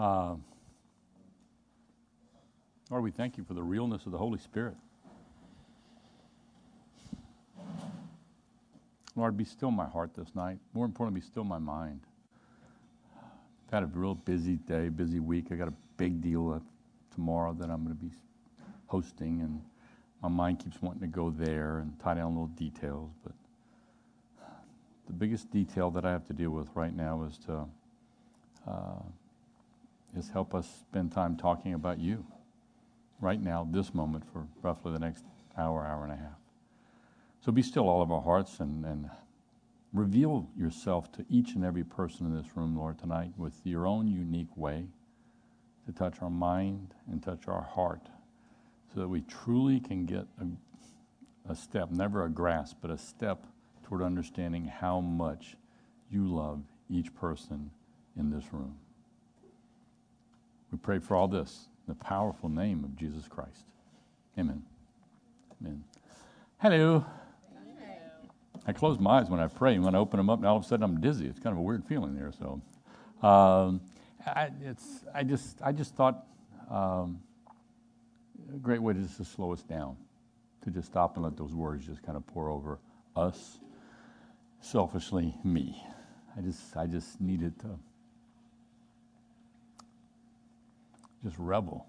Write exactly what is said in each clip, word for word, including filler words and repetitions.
Uh, Lord, we thank you for the realness of the Holy Spirit. Lord, be still my heart this night. More importantly, be still my mind. I've had a real busy day, busy week. I got a big deal tomorrow that I'm going to be hosting, and my mind keeps wanting to go there and tie down little details. But the biggest detail that I have to deal with right now is to uh, is help us spend time talking about you right now, this moment, for roughly the next hour, hour and a half. So be still all of our hearts and, and reveal yourself to each and every person in this room, Lord, tonight with your own unique way to touch our mind and touch our heart so that we truly can get a, a step, never a grasp, but a step toward understanding how much you love each person in this room. We pray for all this in the powerful name of Jesus Christ. Amen. Amen. Hello. I close my eyes when I pray, and when I open them up, and all of a sudden I'm dizzy. It's kind of a weird feeling there. So, um, I, it's I just I just thought um, a great way to just to slow us down, to just stop and let those words just kind of pour over us, selfishly me. I just I just needed to just revel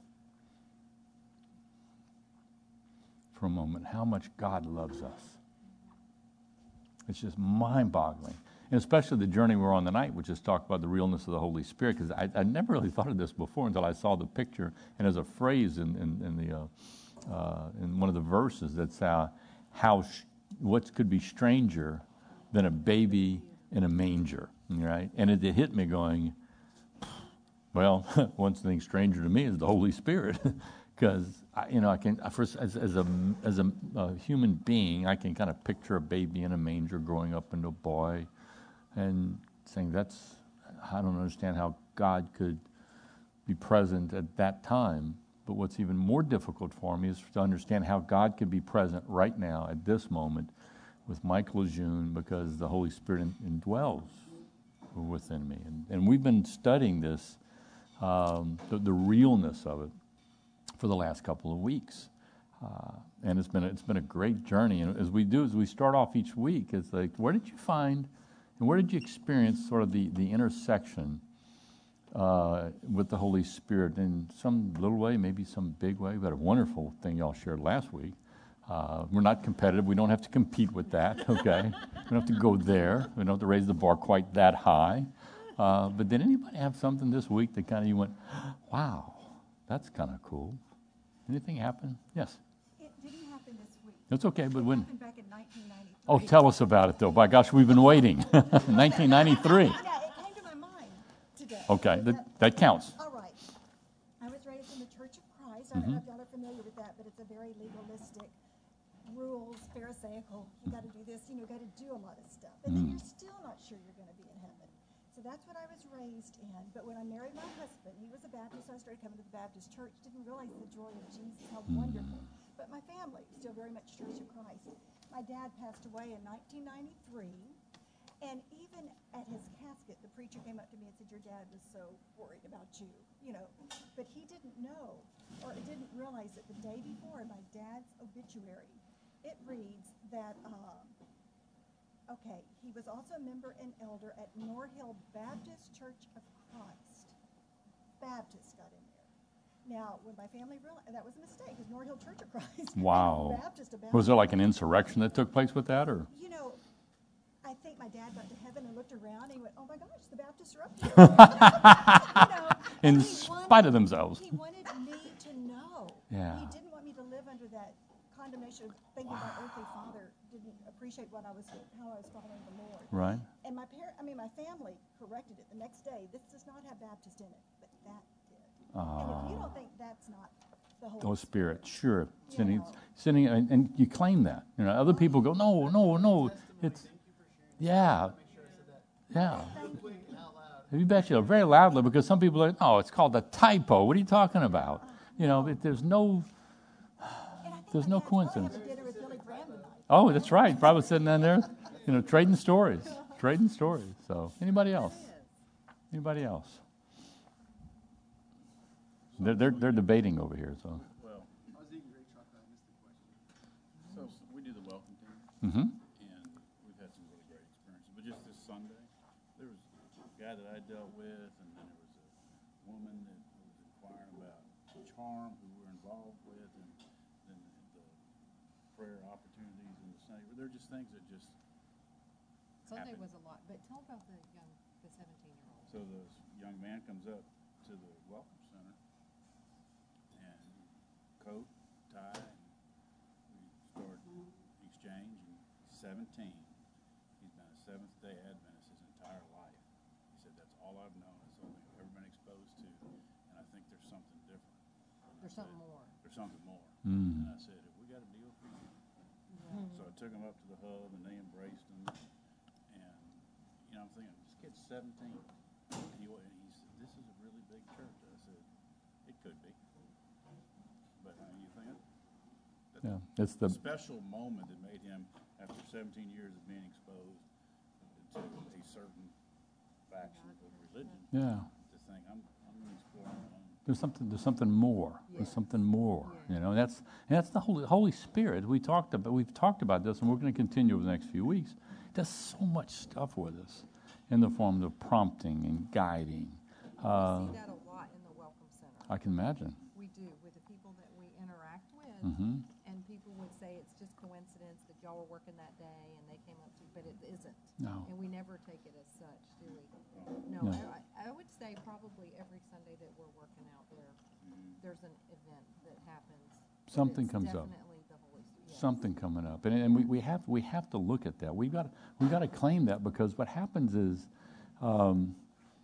for a moment how much God loves us. It's just mind-boggling. And especially the journey we're on tonight, which is talk about the realness of the Holy Spirit, because I, I never really thought of this before until I saw the picture. And there's a phrase in, in, in, the, uh, uh, in one of the verses that's uh, how sh- what could be stranger than a baby in a manger, right? And it, it hit me going, well, one thing stranger to me is the Holy Spirit. Because you know, I can first as, as a as a, a human being, I can kind of picture a baby in a manger growing up into a boy, and saying that's I don't understand how God could be present at that time. But what's even more difficult for me is to understand how God could be present right now at this moment with Michael Lejeune, because the Holy Spirit indwells within me, and and we've been studying this, um, the, the realness of it, for the last couple of weeks, uh, and it's been a, it's been a great journey. And as we do, as we start off each week, it's like, where did you find, and where did you experience sort of the the intersection uh, with the Holy Spirit in some little way, maybe some big way? We had a wonderful thing y'all shared last week. Uh, we're not competitive. We don't have to compete with that. Okay, we don't have to go there. We don't have to raise the bar quite that high. Uh, but did anybody have something this week that kind of you went, wow, that's kind of cool? Anything happen? Yes. It didn't happen this week. That's okay, but it when? It happened back in nineteen ninety-three. Oh, tell us about it, though. By gosh, we've been waiting. nineteen ninety-three. Yeah, it came to my mind today. Okay, that, that counts. All right. I was raised in the Church of Christ. Mm-hmm. I don't know if y'all are familiar with that, but it's a very legalistic, rules, pharisaical. You got to do this, you know, got to do a lot of stuff. And Mm. then you're still not sure you're going to be in heaven. So that's what I was raised in. But when I married my husband, he was a Baptist, so I started coming to the Baptist church. Didn't realize the joy of Jesus, how Mm. wonderful. But my family, still very much Church of Christ. My dad passed away in nineteen ninety-three. And even at his casket, the preacher came up to me and said, your dad was so worried about you, you know. But he didn't know, or didn't realize that the day before my dad's obituary, it reads that, um, okay, he was also a member and elder at Norhill Baptist Church of Christ. Baptist got in there. Now, when my family realized, that was a mistake, because Norhill Church of Christ. Wow. Baptist, Baptist. Was there like an insurrection that took place with that, or? You know, I think my dad got to heaven and looked around and he went, oh my gosh, the Baptists are up here. you know, In he spite wanted, of themselves. He wanted me to know. Yeah. He didn't want me to live under that condemnation of thinking Wow. my earthly father didn't appreciate what I was, how I was following the Lord. Right. And my parent, I mean, my family corrected it the next day. This does not have Baptist in it, but that did. Oh. And if you don't think that's not the Holy Oh, Spirit, sure. You Sending, know. sending, and, and you claim that. You know, other people go, no, no, no. It's, yeah, yeah. You bet you very loudly, because some people are like, oh, it's called a typo. What are you talking about? You know, it, there's no, And I think there's my no dad's probably coincidence. having dinner with Billy Graham tonight. Oh, that's right. Probably sitting down there, you know, trading stories, trading stories. So, anybody else? Anybody else? They're, they're, they're debating over here, so. Well, I was eating great chocolate. I missed the question. So s- we do the welcome team, Mm-hmm. and we've had some really great experiences. But just this Sunday, there was a guy that I dealt with, and then there was a woman that was inquiring about charm who we're involved with, and then the prayer opportunities in the Sunday. They're just things that just Sunday happen. was a lot, but tell about the young, the seventeen-year-old. So this young man comes up to the welcome center, and coat, tie, and we start exchange. And he's seventeen. He's been a Seventh-day Adventist his entire life. He said, "That's all I've known. It's all I've ever been exposed to, and I think there's something different." And I There's said, something more. There's something more. Mm. And I said, "Have we got a deal for you?" So I took him up to the hub, and they embraced him. And you know, I'm thinking, this kid's seventeen. And he, wa- and he said, "This is a really big church." I said, "It could be." But uh, you think that's Yeah, it's the, a special moment that made him, after seventeen years of being exposed to a certain faction of religion, yeah. to think, I'm, I'm going to explore my own. There's something. There's something more. There's Yes. something more. Yeah. You know, that's and that's the Holy Holy Spirit. We talked about. We've talked about this, and we're going to continue over the next few weeks. It does so much stuff with us, in the form of prompting and guiding. Uh, We see that a lot in the Welcome Center. I can imagine. We do, with the people that we interact with. Mm-hmm. And people would say it's just coincidence that y'all were working that day and they came up to, but it isn't. No. And we never take it as such, do we? No, No. I, I would say probably every Sunday that we're working out there, there's an event that happens. but Something it's comes up. Definitely the Holy Spirit. Yes. Something coming up, and and we, we have we have to look at that. We've got we've got to claim that, because what happens is, um,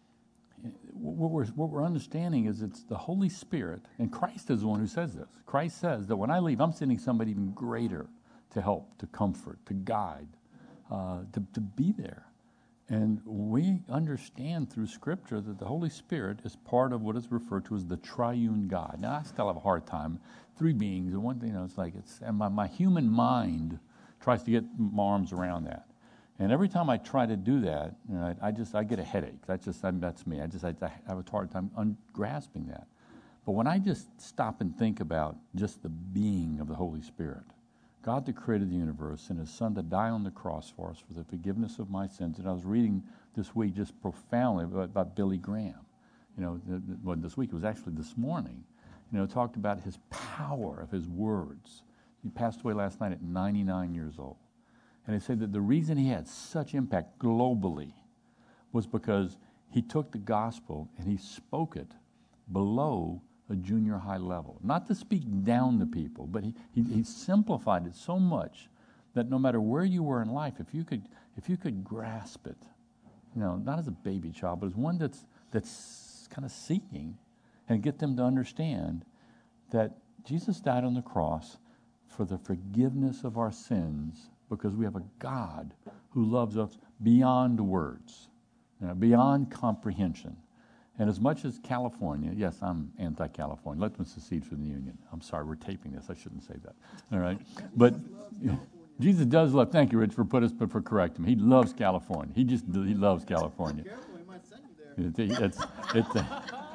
what we're what we're understanding is it's the Holy Spirit, and Christ is the one who says this. Christ says that when I leave, I'm sending somebody even greater to help, to comfort, to guide, uh, to to be there. And we understand through Scripture that the Holy Spirit is part of what is referred to as the triune God. Now, I still have a hard time. Three beings, and one thing, you know, it's like, it's, and my, my human mind tries to get my arms around that. And every time I try to do that, you know, I, I just, I get a headache. That's just, I, that's me. I just, I, I have a hard time un- grasping that. But when I just stop and think about just the being of the Holy Spirit, God that created the universe, sent His Son to die on the cross for us for the forgiveness of my sins. And I was reading this week just profoundly about, about Billy Graham. You know, the, the, well, this week, it was actually this morning. You know, talked about his power of his words. He passed away last night at ninety-nine years old. And he said that the reason he had such impact globally was because he took the gospel and he spoke it below a junior high level. Not to speak down to people, but he, he, he simplified it so much that no matter where you were in life, if you could if you could grasp it, you know, not as a baby child, but as one that's that's kind of seeking, and get them to understand that Jesus died on the cross for the forgiveness of our sins, because we have a God who loves us beyond words, you know, beyond comprehension. And as much as California, yes, I'm anti-California. Let them secede from the Union. I'm sorry, we're taping this. I shouldn't say that. All right, but Jesus does love. Thank you, Rich, for put us, but for correcting him. He loves California. He just he loves California. Be careful, he might send you there. It, it's it's. Uh,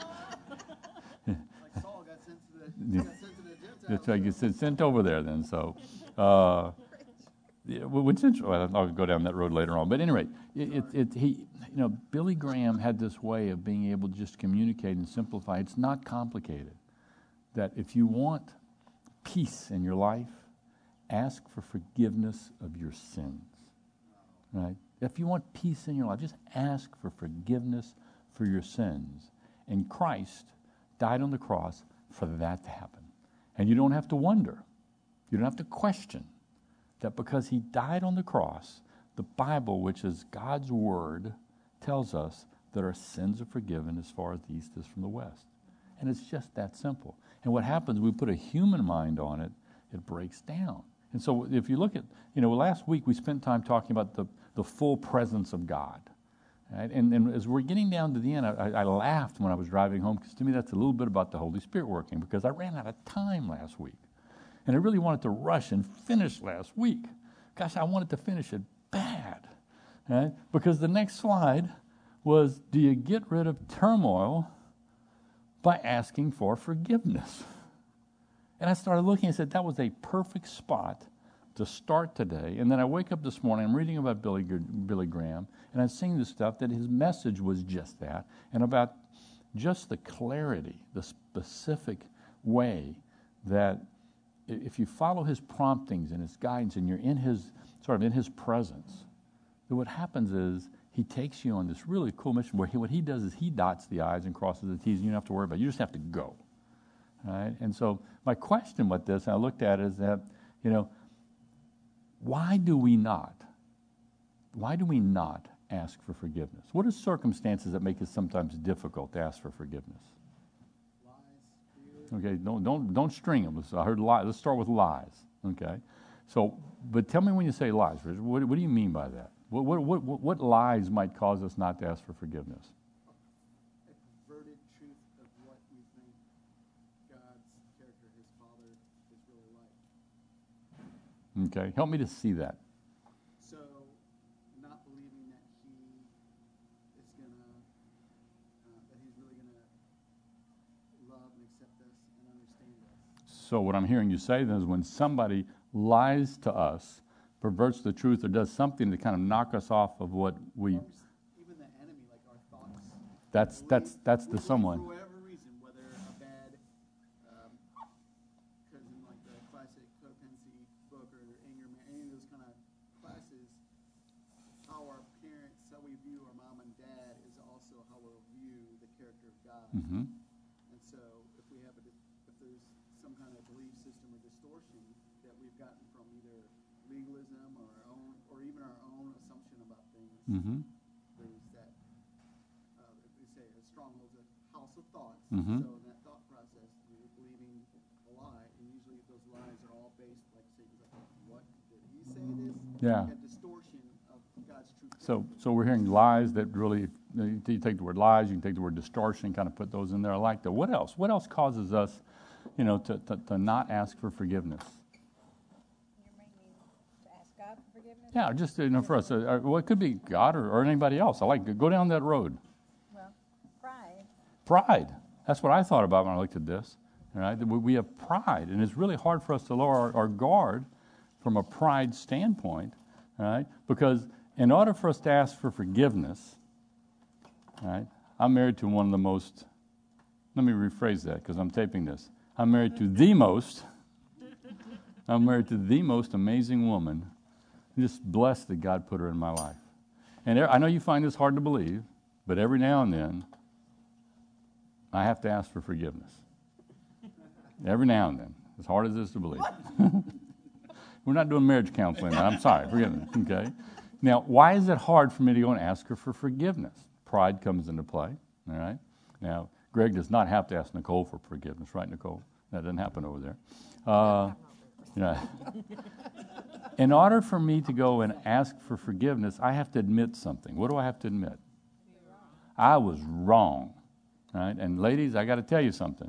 Like Saul got sent to the, got sent to the Gentiles. That's right. Gets sent- sent over there then. So, uh, yeah, well, what's interesting, well, I'll go down that road later on. But anyway, it, it, it, he, you know, Billy Graham had this way of being able to just communicate and simplify. It's not complicated. That if you want peace in your life, ask for forgiveness of your sins. Right? If you want peace in your life, just ask for forgiveness for your sins. And Christ died on the cross for that to happen. And you don't have to wonder. You don't have to question that because he died on the cross, the Bible, which is God's word, tells us that our sins are forgiven as far as the east is from the west. And it's just that simple. And what happens, we put a human mind on it, it breaks down. And so if you look at, you know, last week we spent time talking about the, the full presence of God. Right? And, and as we're getting down to the end, I, I laughed when I was driving home, because to me that's a little bit about the Holy Spirit working, because I ran out of time last week. And I really wanted to rush and finish last week. Gosh, I wanted to finish it bad. Right? Because the next slide was, do you get rid of turmoil by asking for forgiveness. And I started looking and said, that was a perfect spot to start today. And then I wake up this morning, I'm reading about Billy, Billy Graham, and I'm seeing this stuff that his message was just that, and about just the clarity, the specific way that if you follow his promptings and his guidance and you're in his, sort of in his presence, then what happens is he takes you on this really cool mission where he, what he does is he dots the I's and crosses the T's, and you don't have to worry about it. You just have to go. Right? And so my question with this, and I looked at it, is that, you know, why do we not? Why do we not ask for forgiveness? What are circumstances that make it sometimes difficult to ask for forgiveness? Lies, fear. Okay, don't don't don't string them. I heard lies. Let's start with lies. Okay, so but tell me when you say lies, Richard. What, what do you mean by that? What what what what lies might cause us not to ask for forgiveness? A perverted truth of what we think God's character, his Father, is really like. Okay, help me to see that. So, not believing that he is gonna, uh, that he's really gonna love and accept us and understand us. So what I'm hearing you say then is when somebody lies to us, perverts the truth, or does something to kind of knock us off of what we, Or even the enemy, like our thoughts. that's We that's believe- that's we the believe someone. For whatever reason, whether a bad, because in like the classic codependency book or anger, ma- any of those kind of classes, how our parents, how we view our mom and dad is also how we'll view the character of God. Mm-hmm. And so, if we have a, dis- if there's some kind of belief system or distortion that we've gotten from either legalism or our own, or even our own assumption about things, Mm-hmm. there's that, uh, if we say a stronghold's a house of thoughts. Mhm. So in that thought process, we're believing a lie, and usually those lies are all based, like Satan's like, what, did he say this? Yeah. A distortion of God's truth. So so we're hearing lies that really, you take the word lies, you can take the word distortion, kind of put those in there. I like that. What else? What else causes us, you know, to, to, to not ask for forgiveness? You mean to ask God for forgiveness? Yeah, just, you know, for us, uh, well, it could be God or, or anybody else. I like to go down that road. Well, pride. Pride. That's what I thought about when I looked at this. All right? That we, we have pride, and it's really hard for us to lower our, our guard from a pride standpoint, all right? Because in order for us to ask for forgiveness, all right, I'm married to one of the most, let me rephrase that because I'm taping this. I'm married to the most, I'm married to the most amazing woman. I'm just blessed that God put her in my life. And I know you find this hard to believe, but every now and then, I have to ask for forgiveness. Every now and then, as hard as it is to believe. We're not doing marriage counseling now. I'm sorry, forgive me, okay? Now, why is it hard for me to go and ask her for forgiveness? Pride comes into play, all right? Now, Greg does not have to ask Nicole for forgiveness, right, Nicole? That doesn't happen over there. Uh, yeah. In order for me to go and ask for forgiveness, I have to admit something. What do I have to admit? I was wrong, right? And ladies, I got to tell you something.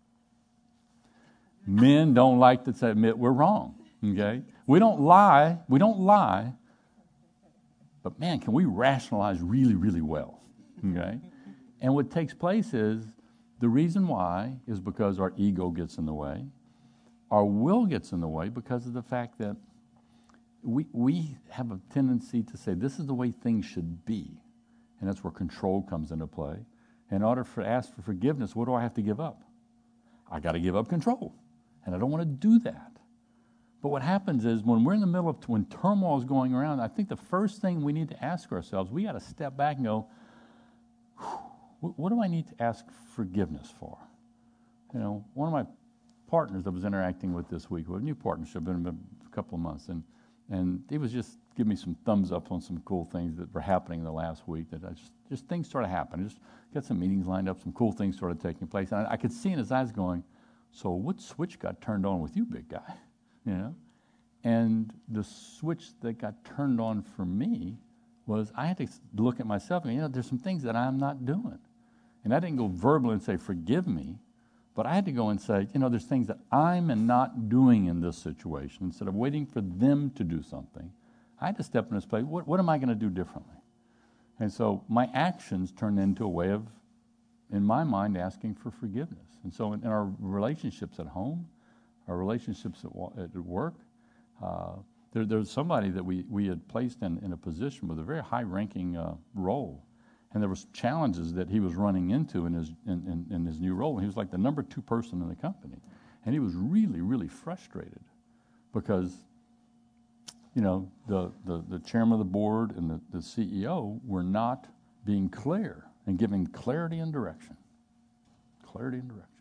Men don't like to admit we're wrong, okay? We don't lie. We don't lie. But man, can we rationalize really, really well, okay? And what takes place is the reason why is because our ego gets in the way. Our will gets in the way because of the fact that we we have a tendency to say this is the way things should be. And that's where control comes into play. In order to ask for forgiveness, what do I have to give up? I got to give up control. And I don't want to do that. But what happens is when we're in the middle of, when turmoil is going around, I think the first thing we need to ask ourselves, we got to step back and go, what do I need to ask forgiveness for? You know, one of my partners I was interacting with this week, with a new partnership, been a couple of months, and and he was just giving me some thumbs up on some cool things that were happening in the last week. That I just, just things started happening. Just got some meetings lined up, some cool things started taking place, and I, I could see in his eyes going, "So what switch got turned on with you, big guy?" You know, and the switch that got turned on for me was I had to look at myself and, you know, there's some things that I'm not doing. And I didn't go verbally and say, forgive me, but I had to go and say, you know, there's things that I'm not doing in this situation. Instead of waiting for them to do something, I had to step in this place. What, what am I going to do differently? And so my actions turned into a way of in my mind, asking for forgiveness. And so in, in our relationships at home, our relationships at, wa- at work, uh, there, there's somebody that we, we had placed in, in a position with a very high-ranking uh, role. And there was challenges that he was running into in his in, in, in his new role. And he was like the number two person in the company. And he was really, really frustrated because, you know, the, the, the chairman of the board and the, the C E O were not being clear and giving clarity and direction. Clarity and direction.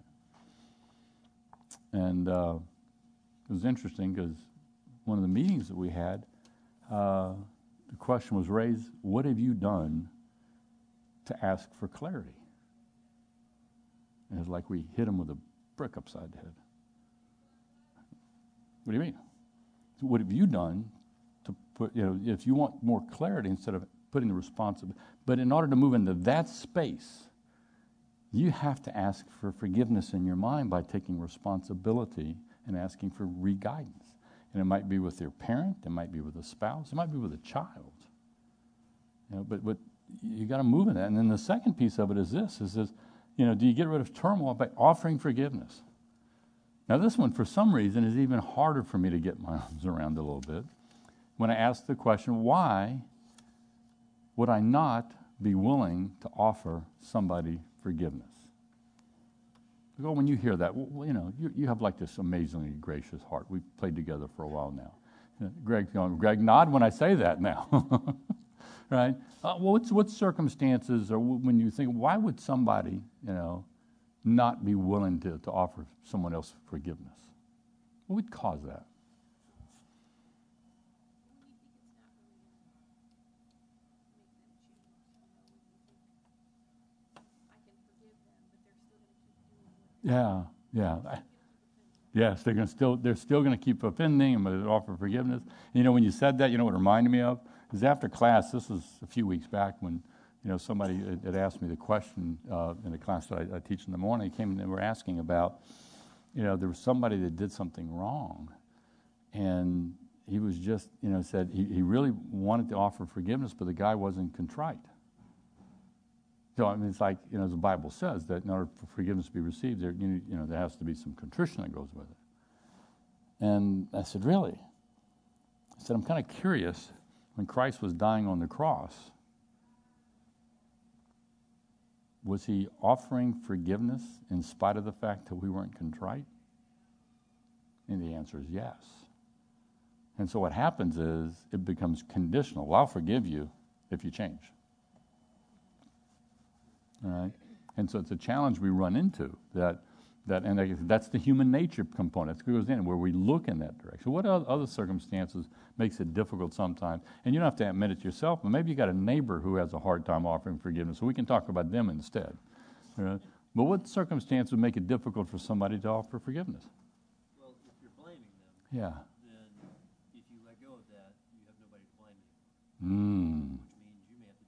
And uh, it was interesting because one of the meetings that we had, uh, the question was raised, what have you done to ask for clarity? And it's like we hit him with a brick upside the head. What do you mean? What have you done to put, you know, if you want more clarity instead of putting the responsibility, but in order to move into that space, you have to ask for forgiveness in your mind by taking responsibility and asking for re-guidance. And it might be with your parent, it might be with a spouse, it might be with a child. You know, but, but you got to move in that. And then the second piece of it is this, is this, you know, do you get rid of turmoil by offering forgiveness? Now this one, for some reason, is even harder for me to get my arms around a little bit. When I ask the question, why would I not be willing to offer somebody forgiveness? Well, when you hear that, well, you know, you, you have like this amazingly gracious heart. We've played together for a while now. You know, Greg's going, Greg, nod when I say that now. Right? Uh, well, what's, what circumstances, or when you think, why would somebody, you know, not be willing to, to offer someone else forgiveness? What would cause that? Yeah, yeah. I, yes, they're going to still they're still going to keep offending and offer forgiveness. And, you know, when you said that, you know what it reminded me of? Is after class, this was a few weeks back when, you know, somebody had, had asked me the question uh, in the class that I, I teach in the morning. They came and they were asking about, you know, there was somebody that did something wrong. And he was just, you know, said he, he really wanted to offer forgiveness, but the guy wasn't contrite. So, I mean, it's like, you know, as the Bible says, that in order for forgiveness to be received, there, you know, there has to be some contrition that goes with it. And I said, really? I said, I'm kind of curious, when Christ was dying on the cross, was he offering forgiveness in spite of the fact that we weren't contrite? And the answer is yes. And so what happens is it becomes conditional. Well, I'll forgive you if you change. All right? And so it's a challenge we run into, that, that and I guess that's the human nature component. That goes in where we look in that direction. What other circumstances makes it difficult sometimes? And you don't have to admit it yourself, but maybe you got a neighbor who has a hard time offering forgiveness, so we can talk about them instead. All right? But what circumstances would make it difficult for somebody to offer forgiveness? Well, if you're blaming them, Yeah. then if you let go of that, you have nobody to blame Mm. anymore, which means you may have to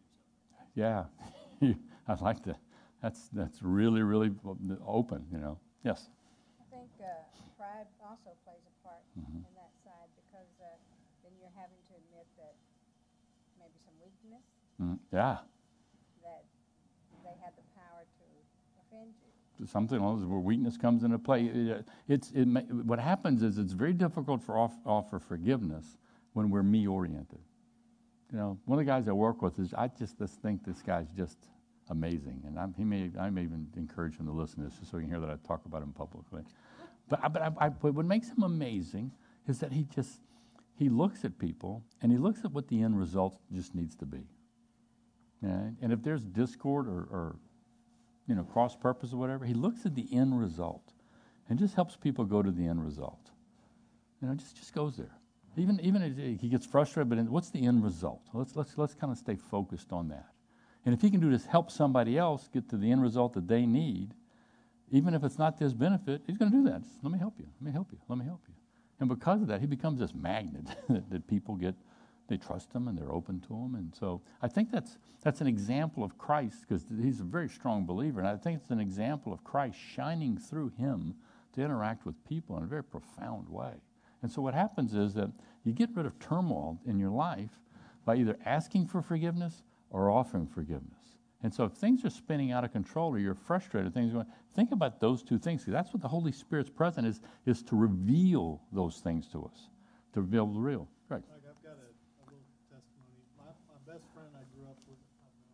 do something. Yeah. I like that. That's that's really, really open, you know. Yes? I think uh, pride also plays a part Mhm. in that side, because uh, then you're having to admit that maybe some weakness, Mm. Yeah. that they had the power to offend you. Something else where weakness comes into play. It, it's it. May, what happens is it's very difficult for off, offer forgiveness when we're me-oriented. You know, one of the guys I work with is I just, just think this guy's just amazing, and I'm, he may I may even encourage him to listen to this just so he can hear that I talk about him publicly. But I, but I, I, but what makes him amazing is that he just he looks at people and he looks at what the end result just needs to be. Yeah? And if there's discord or, or you know, cross purpose or whatever, he looks at the end result and just helps people go to the end result. You know, just just goes there. Even even as he gets frustrated, but what's the end result? Let's let's let's kind of stay focused on that. And if he can do this, help somebody else get to the end result that they need, even if it's not to his benefit, he's going to do that. Just, let me help you. Let me help you. Let me help you. And because of that, he becomes this magnet that, that people get. They trust him and they're open to him. And so I think that's that's an example of Christ, because he's a very strong believer. And I think it's an example of Christ shining through him to interact with people in a very profound way. And so what happens is that you get rid of turmoil in your life by either asking for forgiveness or offering forgiveness. And so if things are spinning out of control or you're frustrated, things are going, think about those two things. 'Cause that's what the Holy Spirit's presence is, is to reveal those things to us, to be able to reveal. Right. Like I've got a, a little testimony. My, my best friend I grew up with, I've known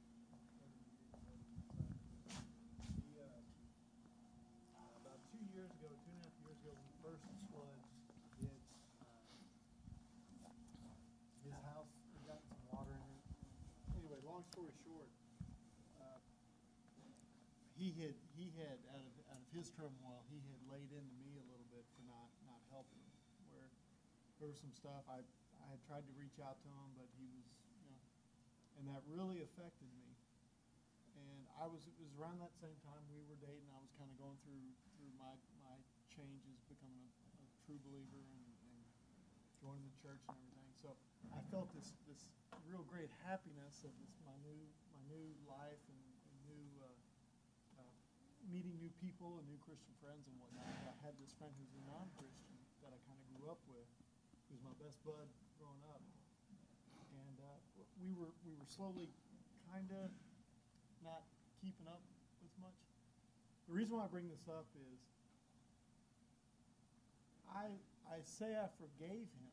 for he, uh, about two years ago, two and a half years ago, when the first flood hit, uh, his house had gotten some water in it. Anyway, long story short, uh, he had he had out of out of his turmoil, he had laid into me a little bit for not not helping. Where there was some stuff I I had tried to reach out to him, but he was, you know, and that really affected me. And I was it was around that same time we were dating. I was kind of going through through my my changes, becoming a, a true believer and, and joining the church and everything. So I felt this this real great happiness of this my new my new life and, and new uh, uh, meeting new people and new Christian friends and whatnot. I had this friend who's a non-Christian that I kind of grew up with, who was my best bud growing up, and uh, we were we were slowly kind of not keeping up as much. The reason why I bring this up is I I say I forgave him,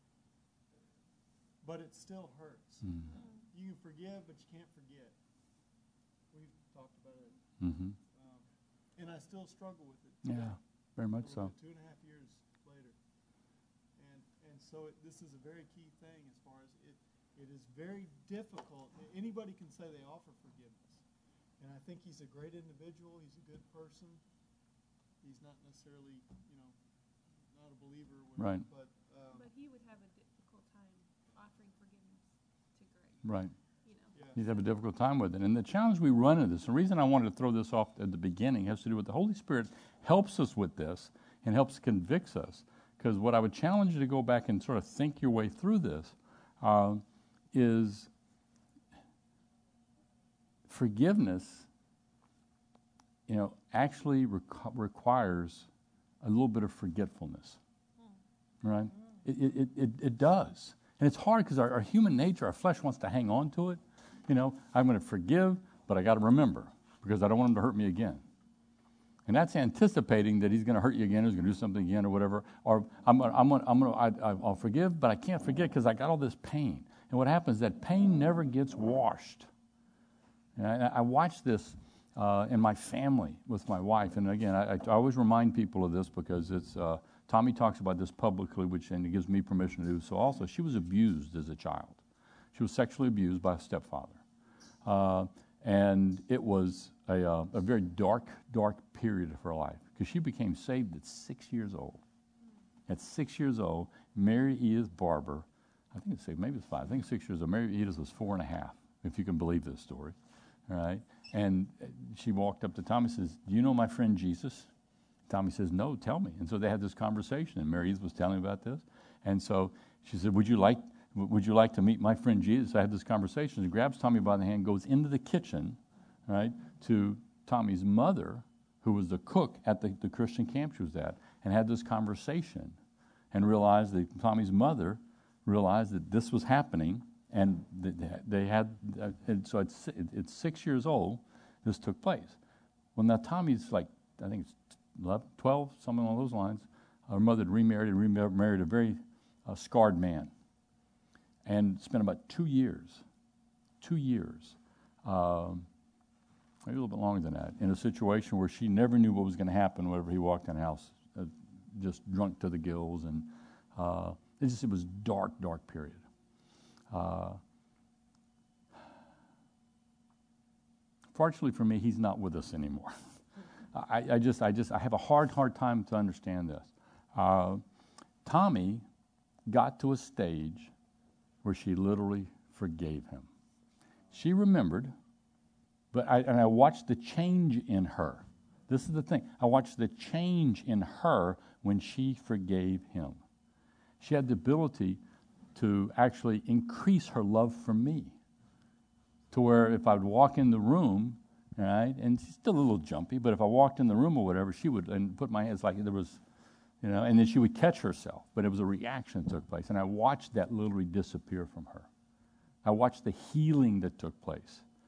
but it still hurts. Mm. You can forgive, but you can't forget. We've talked about it. Mm-hmm. Um, and I still struggle with it. Yeah, very much so. Two and a half years later. And and so it, this is a very key thing as far as it, it is very difficult. Anybody can say they offer forgiveness. And I think he's a great individual. He's a good person. He's not necessarily, you know, not a believer or whatever. Right. But, um, But he would have a difficult time offering forgiveness to Greg. Right. You know. yeah. He'd have a difficult time with it. And the challenge we run into this, the reason I wanted to throw this off at the beginning has to do with the Holy Spirit helps us with this and helps convicts us. Because what I would challenge you to go back and sort of think your way through this uh, is forgiveness, you know, actually requ- requires a little bit of forgetfulness, right? It, it, it, it does. And it's hard because our, our human nature, our flesh wants to hang on to it. You know, I'm going to forgive, but I got to remember because I don't want him to hurt me again. And that's anticipating that he's going to hurt you again, or he's going to do something again, or whatever. Or I'm going, I'm going, I'm going, I, I'll forgive, but I can't forget because I got all this pain. And what happens is that pain never gets washed. And I, I watch this uh, in my family with my wife. And again, I, I always remind people of this because it's uh, Tommy talks about this publicly, which and it gives me permission to do so. Also, she was abused as a child. She was sexually abused by a stepfather, uh, and it was a, uh, a very dark, dark period of her life because she became saved at six years old. At six years old, Mary Edith Barber, I think it's maybe it's five. I think six years old. Mary Edith was four and a half, if you can believe this story. All right, and she walked up to Tommy and says, "Do you know my friend Jesus?" Tommy says, "No, tell me." And so they had this conversation, and Mary Edith was telling me about this. And so she said, "Would you like would you like to meet my friend Jesus?" I had this conversation. She grabs Tommy by the hand, goes into the kitchen, right, to Tommy's mother, who was the cook at the, the Christian camp she was at, and had this conversation and realized that Tommy's mother realized that this was happening, and they had, uh, and so it's, it's six years old, this took place. Well, now Tommy's like, I think it's eleven, twelve, something along those lines. Her mother had remarried and remarried a very uh, scarred man, and spent about two years, two years, um, maybe a little bit longer than that, in a situation where she never knew what was going to happen whenever he walked in the house, uh, just drunk to the gills, and uh, it just it was dark, dark period. Uh, fortunately for me, he's not with us anymore. I, I just, I just, I have a hard, hard time to understand this. Uh, Tommy got to a stage where she literally forgave him. She remembered, but I, and I watched the change in her. This is the thing. I watched the change in her when she forgave him. She had the ability to actually increase her love for me, to where if I would walk in the room, right, and she's still a little jumpy, but if I walked in the room or whatever, she would and put my hands like there was, you know, and then she would catch herself, but it was a reaction that took place, and I watched that literally disappear from her. I watched the healing that took place.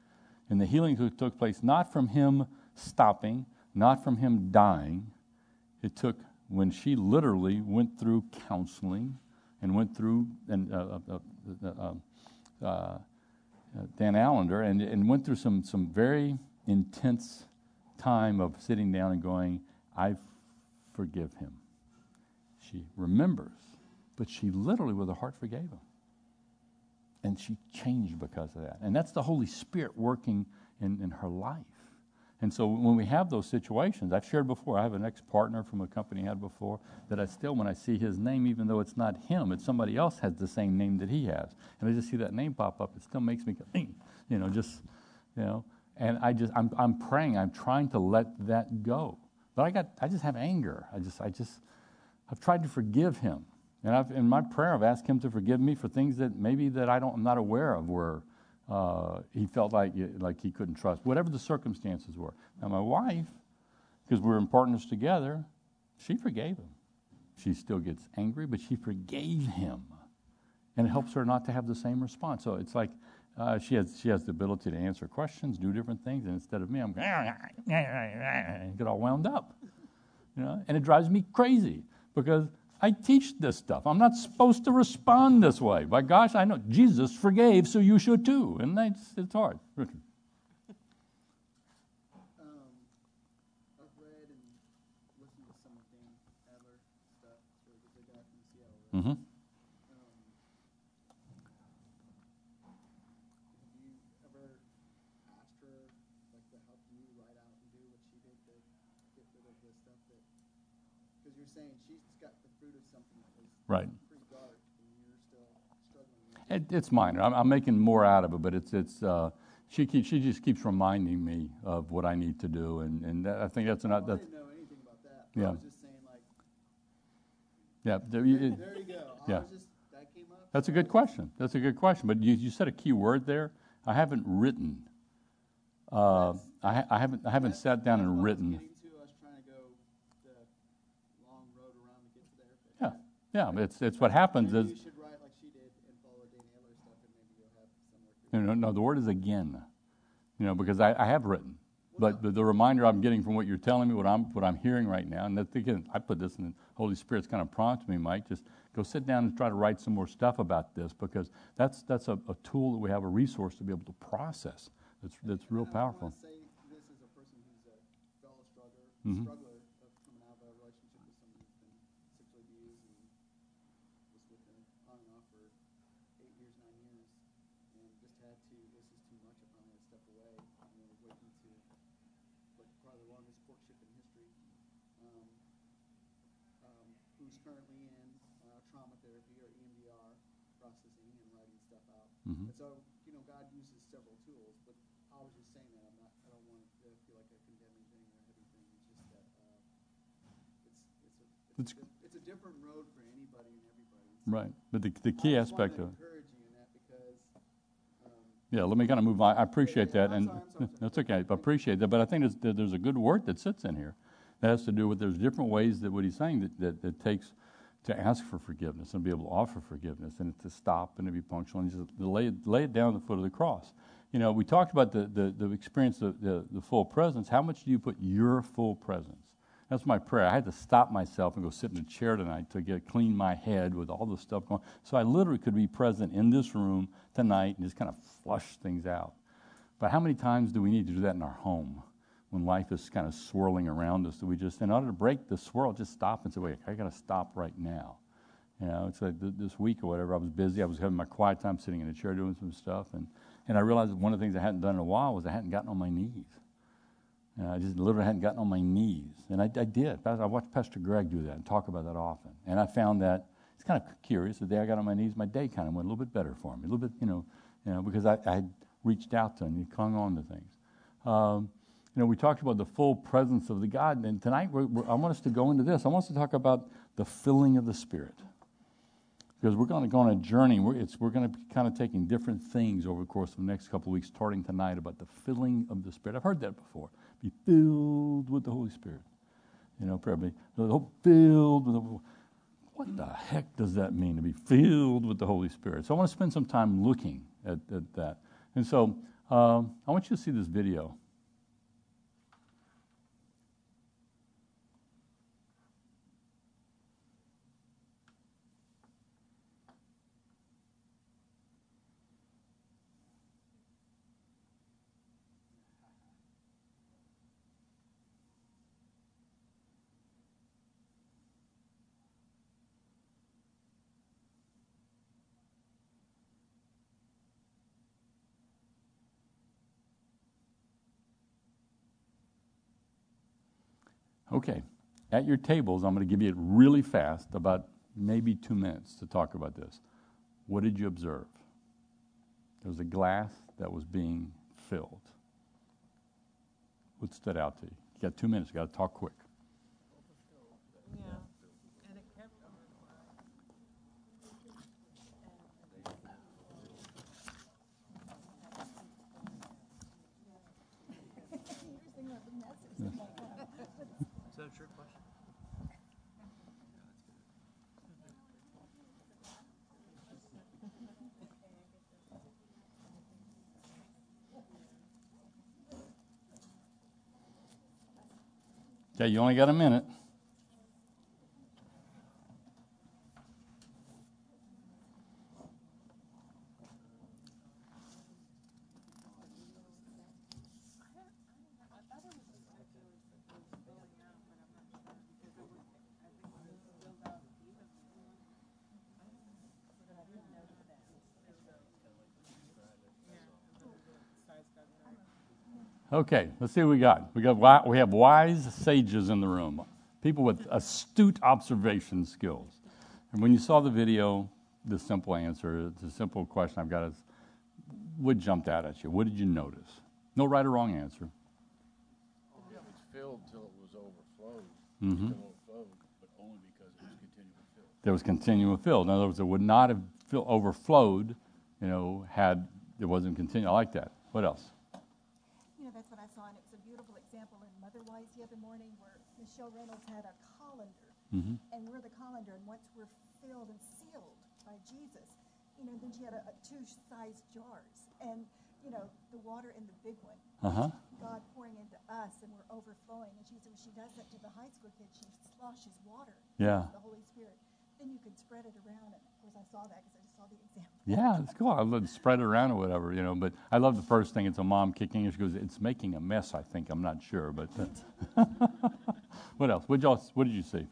And the healing took, took place not from him stopping, not from him dying. It took when she literally went through counseling and went through, and uh, uh, uh, uh, uh, Dan Allender, and, and went through some, some very intense time of sitting down and going, I forgive him. She remembers, but she literally with her heart forgave him. And she changed because of that. And that's the Holy Spirit working in, in her life. And so when we have those situations, I've shared before, I have an ex-partner from a company I had before that I still, when I see his name, even though it's not him, it's somebody else has the same name that he has. And I just see that name pop up, it still makes me go, you know, just, you know. And I just, I'm, I'm praying, I'm trying to let that go. But I got, I just have anger. I just, I just, I've tried to forgive him. And I've, in my prayer, I've asked him to forgive me for things that maybe that I don't, I'm not aware of where uh, he felt like like he couldn't trust, whatever the circumstances were. Now, my wife, because we're in partners together, she forgave him. She still gets angry, but she forgave him. And it helps her not to have the same response. So it's like uh, she has she has the ability to answer questions, do different things, and instead of me, I'm going, get all wound up. You know? And it drives me crazy because I teach this stuff. I'm not supposed to respond this way. By gosh, I know Jesus forgave, so you should too. And that's, it's hard. Richard. Um, I've read and listened to some of Dan Adler stuff, so the guy from Seattle. Right? Mm-hmm. Um, have you ever asked her like to help you write out and do what she did to get rid of the stuff that? Because you're saying she's got the fruit of something that was Right. pretty dark, and you're still struggling with It, it. it's minor. I'm, I'm making more out of it, but it's it's. Uh, she keeps she just keeps reminding me of what I need to do, and and that, I think that's not Well, I that's didn't know anything about that. But Yeah. I was just saying, like, yeah. There, there, you, there you go. yeah. I was just, that came up. That's a so I good was question. That's a good question. But you, you said a key word there. I haven't written. Uh, I, ha- I haven't I haven't That's- sat down that's and what written. I was getting to. I was trying to go the long road around to get to there. Yeah, But yeah. It's it's what happens maybe is you should write like she did and follow Dan Adler stuff, and maybe you'll have similar. no, no, no. The word is again. You know, because I, I have written, but the, the reminder I'm getting from what you're telling me, what I'm what I'm hearing right now, and that again, I put this in the Holy Spirit's kind of prompts me, Mike. Just go sit down and try to write some more stuff about this because that's that's a, a tool that we have, a resource to be able to process. That's that's real And powerful. I want to say this as a person who's a fellow struggler, Mhm. struggler of coming out of a relationship with someone who's been sexually abused and was with them on and off for eight years, nine years, and just had to. This is too much. I finally had to step away, and then was waiting to like probably the longest courtship in history. Um, um, who's currently in uh, trauma therapy or E M D R processing and writing stuff out. Mhm. And so, you know, God uses several tools, but I was just saying that I'm not. I don't want it to feel like a condemning thing or a heavy thing. It's just that uh, it's it's a it's, It's- a, di- it's a different road for anybody and everybody. So Right, but the the key I just wanted aspect to of it. encourage you in that because. Um, Yeah, let me kind of move on. I appreciate Yeah, that, I'm and sorry, I'm sorry, I'm sorry. that's okay. I appreciate that, but I think there's, that there's a good word that sits in here that has to do with there's different ways that what he's saying that, that, that takes to ask for forgiveness and be able to offer forgiveness and to stop and to be punctual and just to lay it, lay it down at the foot of the cross. You know, we talked about the, the, the experience of the, the full presence. How much do you put your full presence? That's my prayer. I had to stop myself and go sit in a chair tonight to get clean my head with all the stuff going. So I literally could be present in this room tonight and just kind of flush things out. But how many times do we need to do that in our home when life is kind of swirling around us? Do we just, in order to break the swirl, just stop and say, wait, I got to stop right now. You know, it's like th- this week or whatever, I was busy. I was having my quiet time sitting in a chair doing some stuff. And, and I realized that one of the things I hadn't done in a while was I hadn't gotten on my knees. And I just literally hadn't gotten on my knees. And I, I did. I watched Pastor Greg do that and talk about that often. And I found that, it's kind of curious, the day I got on my knees, my day kind of went a little bit better for me. A little bit, you know, you know because I, I had reached out to him. He clung on to things. Um, you know, we talked about the full presence of the God. And tonight, we're, we're, I want us to go into this. I want us to talk about the filling of the Spirit. Because we're going to go on a journey. We're, it's, we're going to be kind of taking different things over the course of the next couple of weeks, starting tonight, about the filling of the Spirit. I've heard that before. Be filled with the Holy Spirit. You know, probably filled with the What the heck does that mean, to be filled with the Holy Spirit? So I want to spend some time looking at, at that. And so Um, I want you to see this video. Okay, at your tables, I'm going to give you it really fast, about maybe two minutes to talk about this. What did you observe? There was a glass that was being filled. What stood out to you? You got two minutes, you got to talk quick. Yeah. And it kept overflowing. Interesting what the message is. Is that a trick question? Okay, you only got a minute. Okay, let's see what we got. We got wi- we have wise sages in the room, people with astute observation skills. And when you saw the video, the simple answer, it's a simple question I've got is, what jumped out at you? What did you notice? No right or wrong answer. It was filled till it was overflowed. Mm-hmm. Still overflowed, but only because it was continually filled. There was continual fill. In other words, it would not have fill, overflowed, you know, had it wasn't continual. I like that. What else? You know, that's what I saw, and it was a beautiful example in Motherwise the other morning where Michelle Reynolds had a colander, Mm-hmm. and we're the colander, and once we're filled and sealed by Jesus, you know, then she had a, a two-sized jars, and, you know, the water in the big one, Uh-huh. God pouring into us, and we're overflowing, and she said when she does that to the high school kids, she sloshes water, Yeah. the Holy Spirit, then you can spread it around, and of course I saw that because I just saw the example. Yeah, it's cool. I love to spread it around or whatever, you know. But I love the first thing. It's a mom kicking. She goes, "It's making a mess." I think I'm not sure, but what else? What y'all? What did you see?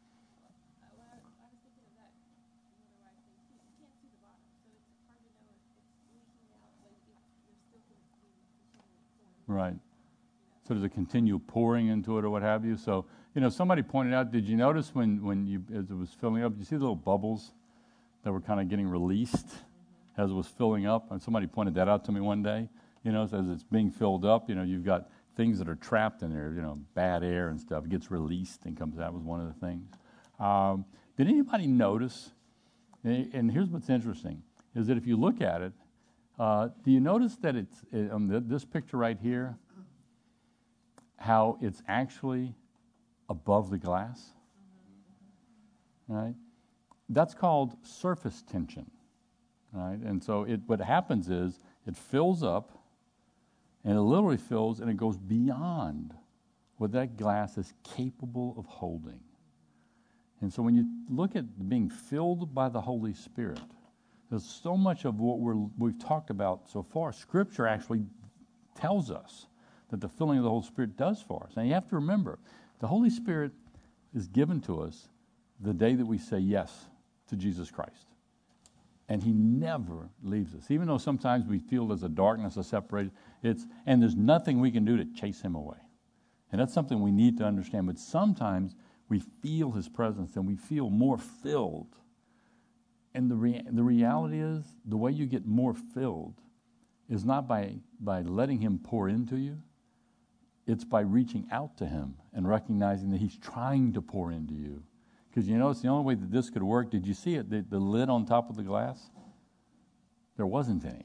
Right. So there's a continual pouring into it or what have you. So, you know, somebody pointed out, did you notice when, when you, as it was filling up, did you see the little bubbles that were kind of getting released as it was filling up? And somebody pointed that out to me one day. You know, as it's being filled up, you know, you've got things that are trapped in there, you know, bad air and stuff. It gets released and comes out was one of the things. Um, did anybody notice, and here's what's interesting, is that if you look at it, uh, do you notice that it's, it, on the, this picture right here, how it's actually above the glass? Right? That's called surface tension. Right? And so it, what happens is it fills up, and it literally fills, and it goes beyond what that glass is capable of holding. And so when you look at being filled by the Holy Spirit, there's so much of what we're, we've talked about so far. Scripture actually tells us that the filling of the Holy Spirit does for us. And you have to remember, the Holy Spirit is given to us the day that we say yes to Jesus Christ. And he never leaves us. Even though sometimes we feel there's a darkness of separation, it's, and there's nothing we can do to chase him away. And that's something we need to understand. But sometimes we feel his presence and we feel more filled. And the rea- the reality is, the way you get more filled is not by, by letting him pour into you. It's by reaching out to him and recognizing that he's trying to pour into you. Because you know, it's the only way that this could work. Did you see it? The, the lid on top of the glass? There wasn't any.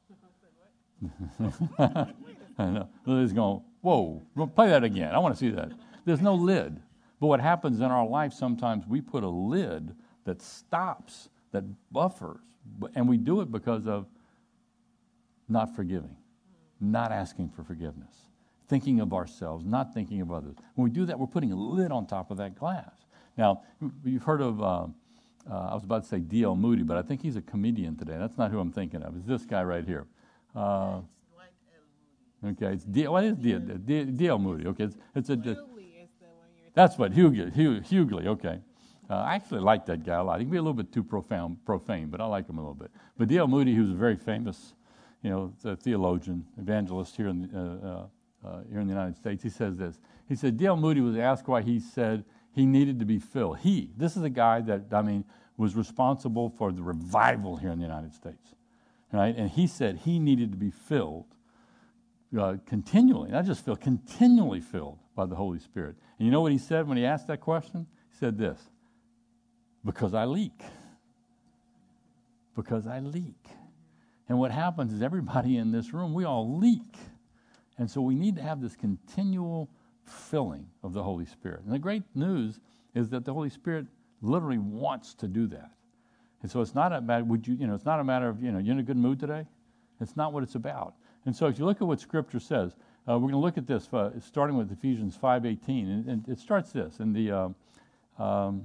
I know. Lily's going, whoa, play that again. I want to see that. There's no lid. But what happens in our life, sometimes we put a lid that stops, that buffers. And we do it because of not forgiving. not asking for forgiveness, thinking of ourselves, not thinking of others. When we do that, we're putting a lid on top of that glass. Now, you've heard of, uh, uh, I was about to say D L Moody, but I think he's a comedian today. That's not who I'm thinking of. It's this guy right here. Uh, okay, it's D. What is D? D, D L Moody. Okay, it's, it's a. D, that's what Hughley. Hugh, Hughley. Okay, uh, I actually like that guy a lot. He can be a little bit too profound, profane, but I like him a little bit. But D L Moody, who's a very famous, you know, theologian, evangelist here in uh, uh, uh, here in the United States, he says this. He said D L Moody was asked why he said he needed to be filled. He. This is a guy that I mean was responsible for the revival here in the United States, right? And he said he needed to be filled. Uh, continually, not just filled, continually filled by the Holy Spirit. And you know what he said when he asked that question? He said this, because I leak. Because I leak. And what happens is everybody in this room, we all leak. And so we need to have this continual filling of the Holy Spirit. And the great news is that the Holy Spirit literally wants to do that. And so it's not a matter, would you, you know, it's not a matter of, you know, you're in a good mood today? It's not what it's about. And so if you look at what Scripture says, uh, we're going to look at this, uh, starting with Ephesians five eighteen, and, and it starts this, in the, uh, um,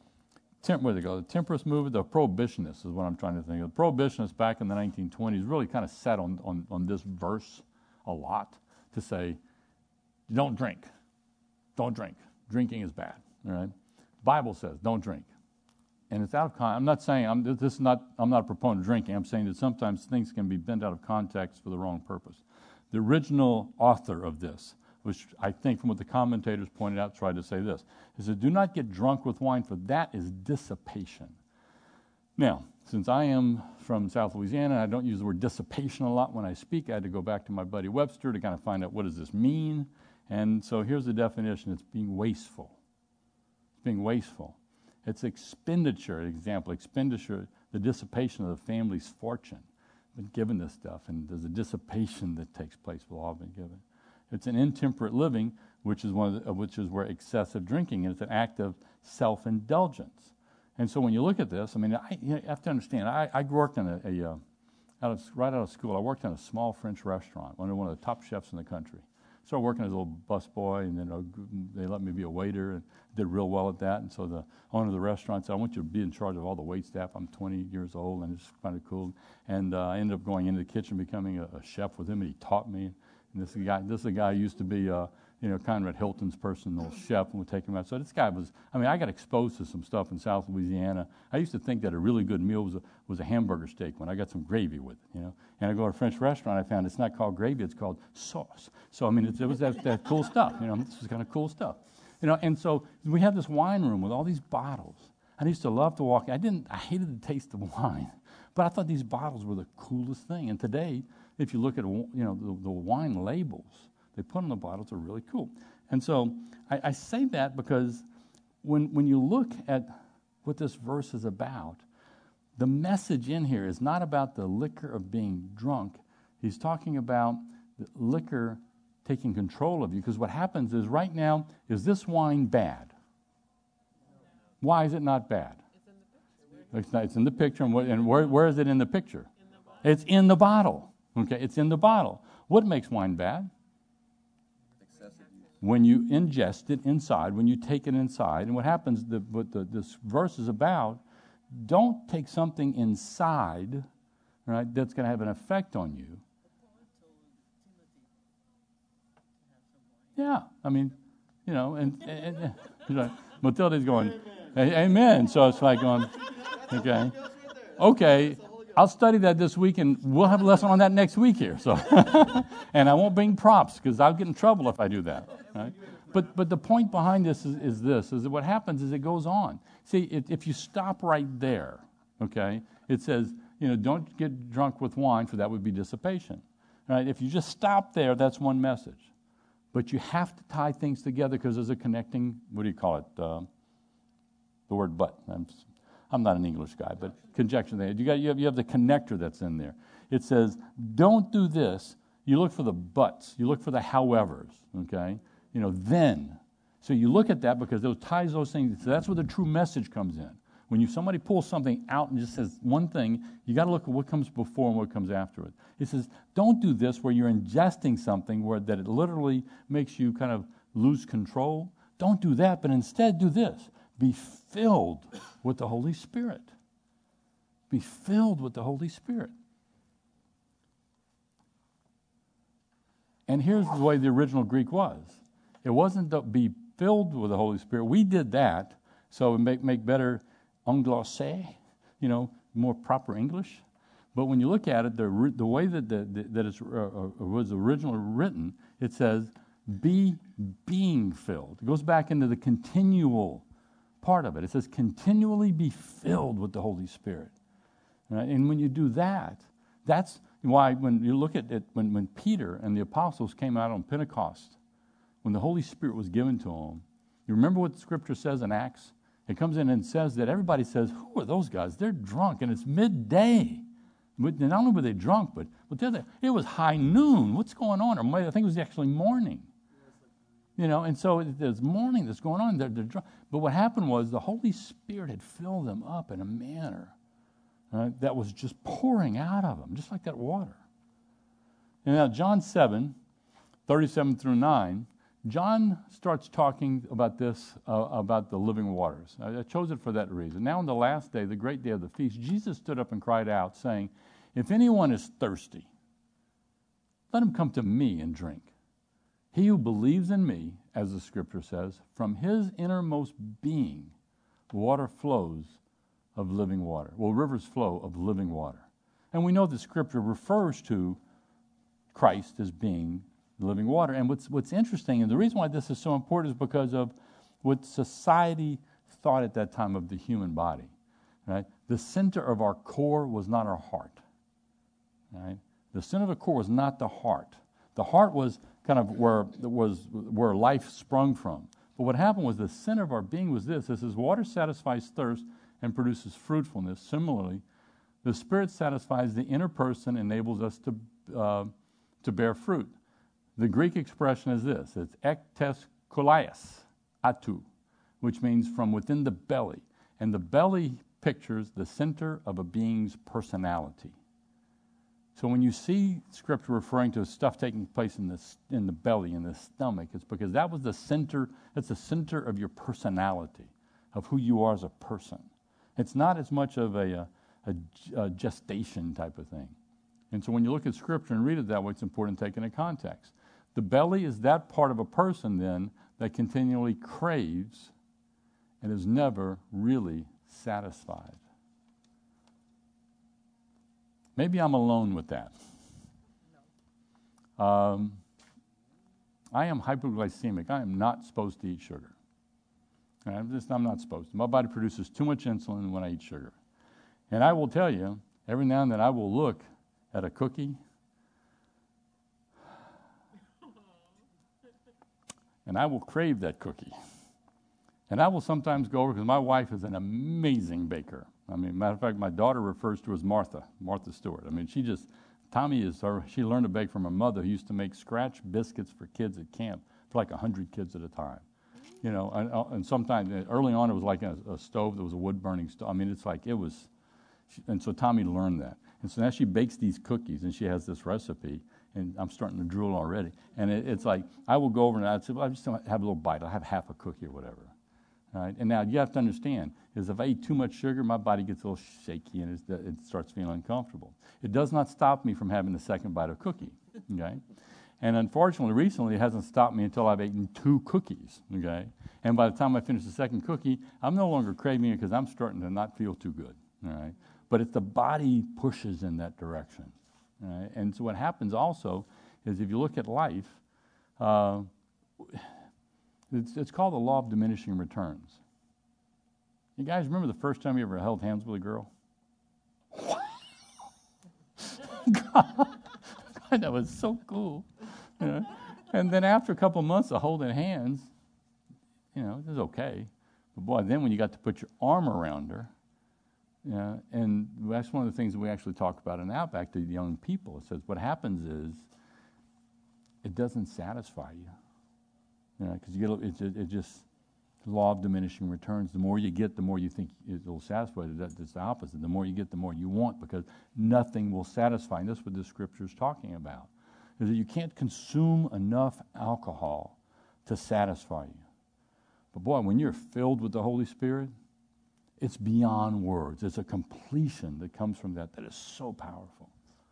temp- where they go, the temperance movement, the prohibitionists is what I'm trying to think of. The prohibitionists back in the nineteen twenties really kind of set on, on, on this verse a lot to say, don't drink, don't drink. Drinking is bad, all right? Bible says, don't drink. And it's out of context. I'm not saying, I'm, this is not, I'm not a proponent of drinking. I'm saying that sometimes things can be bent out of context for the wrong purpose. The original author of this, which I think from what the commentators pointed out, tried to say this. He said, do not get drunk with wine, for that is dissipation. Now, since I am from South Louisiana, and I don't use the word dissipation a lot when I speak, I had to go back to my buddy Webster to kind of find out what does this mean. And so here's the definition. It's being wasteful. It's being wasteful. It's expenditure, example, expenditure, the dissipation of the family's fortune. Been given this stuff, and there's a dissipation that takes place. We've all been given. It's an intemperate living, which is one of the, which is where excessive drinking, and it's an act of self-indulgence. And so when you look at this, I mean, I, you have to understand. I, I worked in a, a uh, out of right out of school. I worked in a small French restaurant, under one of the top chefs in the country. Started working as a little busboy, and then uh, they let me be a waiter, and did real well at that. And so the owner of the restaurant said, I want you to be in charge of all the wait staff. I'm twenty years old, and it's kind of cool. And uh, I ended up going into the kitchen, becoming a, a chef with him, and he taught me. And this guy, this is a guy who used to be, uh, you know, Conrad Hilton's personal chef, and would take him out. So this guy was, I mean, I got exposed to some stuff in South Louisiana. I used to think that a really good meal was a, was a hamburger steak when I got some gravy with it, you know. And I go to a French restaurant, I found it's not called gravy, it's called sauce. So, I mean, it, it was that, that cool stuff, you know. This was kind of cool stuff. You know, and so we have this wine room with all these bottles. I used to love to walk. I didn't, I hated the taste of wine, but I thought these bottles were the coolest thing. And today, if you look at, you know, the, the wine labels they put on the bottles are really cool. And so I, I say that because when when you look at what this verse is about, the message in here is not about the liquor of being drunk. He's talking about the liquor taking control of you, because what happens is right now, is this wine bad? Why is it not bad? It's, not, it's in the picture, and, what, and where, where is it in the picture? In the it's in the bottle. Okay, it's in the bottle. What makes wine bad? When you ingest it inside, when you take it inside, and what happens, the, what the, this verse is about, don't take something inside, right, that's going to have an effect on you. Yeah, I mean, you know, and, and, and you know, Matilda's going, amen. amen. So it's like going, okay, okay, I'll study that this week, and we'll have a lesson on that next week here. So, and I won't bring props because I'll get in trouble if I do that. Right? But but the point behind this is, is this: is that what happens is it goes on. See, it, if you stop right there, okay, it says, you know, don't get drunk with wine, for that would be dissipation. Right? If you just stop there, that's one message. But you have to tie things together because there's a connecting, what do you call it? Uh, the word but. I'm, I'm not an English guy, but conjunction there. You, got, you, have, you have the connector that's in there. It says, don't do this. You look for the buts. You look for the howevers, okay? You know, then. So you look at that because those ties those things. So that's where the true message comes in. When you somebody pulls something out and just says one thing, you got to look at what comes before and what comes after it. It says, don't do this where you're ingesting something where that it literally makes you kind of lose control. Don't do that, but instead do this. Be filled with the Holy Spirit. Be filled with the Holy Spirit. And here's the way the original Greek was. It wasn't to be filled with the Holy Spirit. We did that so it make make better anglaise, you know, more proper English. But when you look at it, the the way that the, the, that it uh, was originally written, it says, be being filled. It goes back into the continual part of it. It says, continually be filled with the Holy Spirit. Right? And when you do that, that's why when you look at it, when, when Peter and the apostles came out on Pentecost, when the Holy Spirit was given to them, you remember what the Scripture says in Acts? It comes in and says that everybody says, who are those guys? They're drunk, and it's midday. But not only were they drunk, but, but the other, it was high noon. What's going on? Or I think it was actually morning. You know, and so there's morning that's going on. They're, they're drunk. But what happened was the Holy Spirit had filled them up in a manner uh, that was just pouring out of them, just like that water. And now John seven, thirty-seven through nine, John starts talking about this, uh, about the living waters. I, I chose it for that reason. Now on the last day, the great day of the feast, Jesus stood up and cried out, saying, if anyone is thirsty, let him come to me and drink. He who believes in me, as the Scripture says, from his innermost being, water flows of living water. Well, rivers flow of living water. And we know the Scripture refers to Christ as being living water. And what's what's interesting, and the reason why this is so important is because of what society thought at that time of the human body. Right? The center of our core was not our heart. Right? The center of the core was not the heart. The heart was kind of where was where life sprung from. But what happened was the center of our being was this. This is water satisfies thirst and produces fruitfulness. Similarly, the Spirit satisfies the inner person, enables us to uh, to bear fruit. The Greek expression is this. It's ektes kolias, atu, which means from within the belly. And the belly pictures the center of a being's personality. So when you see Scripture referring to stuff taking place in the, in the belly, in the stomach, it's because that was the center, it's the center of your personality, of who you are as a person. It's not as much of a, a, a gestation type of thing. And so when you look at Scripture and read it that way, it's important to take it in context. The belly is that part of a person then that continually craves and is never really satisfied. Maybe I'm alone with that. Um, I am hypoglycemic. I am not supposed to eat sugar. I'm, just, I'm not supposed to. My body produces too much insulin when I eat sugar. And I will tell you, every now and then I will look at a cookie and I will crave that cookie. And I will sometimes go over, because my wife is an amazing baker. I mean, matter of fact, my daughter refers to her as Martha, Martha Stewart. I mean, she just, Tommy is, her, she learned to bake from her mother, who used to make scratch biscuits for kids at camp, for like one hundred kids at a time. You know, and, and sometimes, early on, it was like a, a stove that was a wood-burning stove. I mean, it's like, it was, and so Tommy learned that. And so now she bakes these cookies, and she has this recipe, and I'm starting to drool already. And it, it's like, I will go over and I'd say, well, I just have a little bite. I'll have half a cookie or whatever. All right? And now you have to understand, is if I eat too much sugar, my body gets a little shaky and it's, it starts feeling uncomfortable. It does not stop me from having the second bite of cookie, okay? And unfortunately, recently, it hasn't stopped me until I've eaten two cookies, okay? And by the time I finish the second cookie, I'm no longer craving it because I'm starting to not feel too good, all right? But it's the body pushes in that direction, all right? And so what happens also is if you look at life, uh, It's, it's called the law of diminishing returns. You guys remember the first time you ever held hands with a girl? God, that was so cool. You know? And then after a couple of months of holding hands, you know, it was okay. But boy, then when you got to put your arm around her, you know, and that's one of the things that we actually talk about in Outback to young people. It says what happens is it doesn't satisfy you. You know, because you get it, it just law of diminishing returns. The more you get, the more you think it'll satisfy. It's the opposite. The more you get, the more you want, because nothing will satisfy. And that's what this scripture is talking about, is that you can't consume enough alcohol to satisfy you. But boy, when you're filled with the Holy Spirit, it's beyond words. It's a completion that comes from that that is so powerful.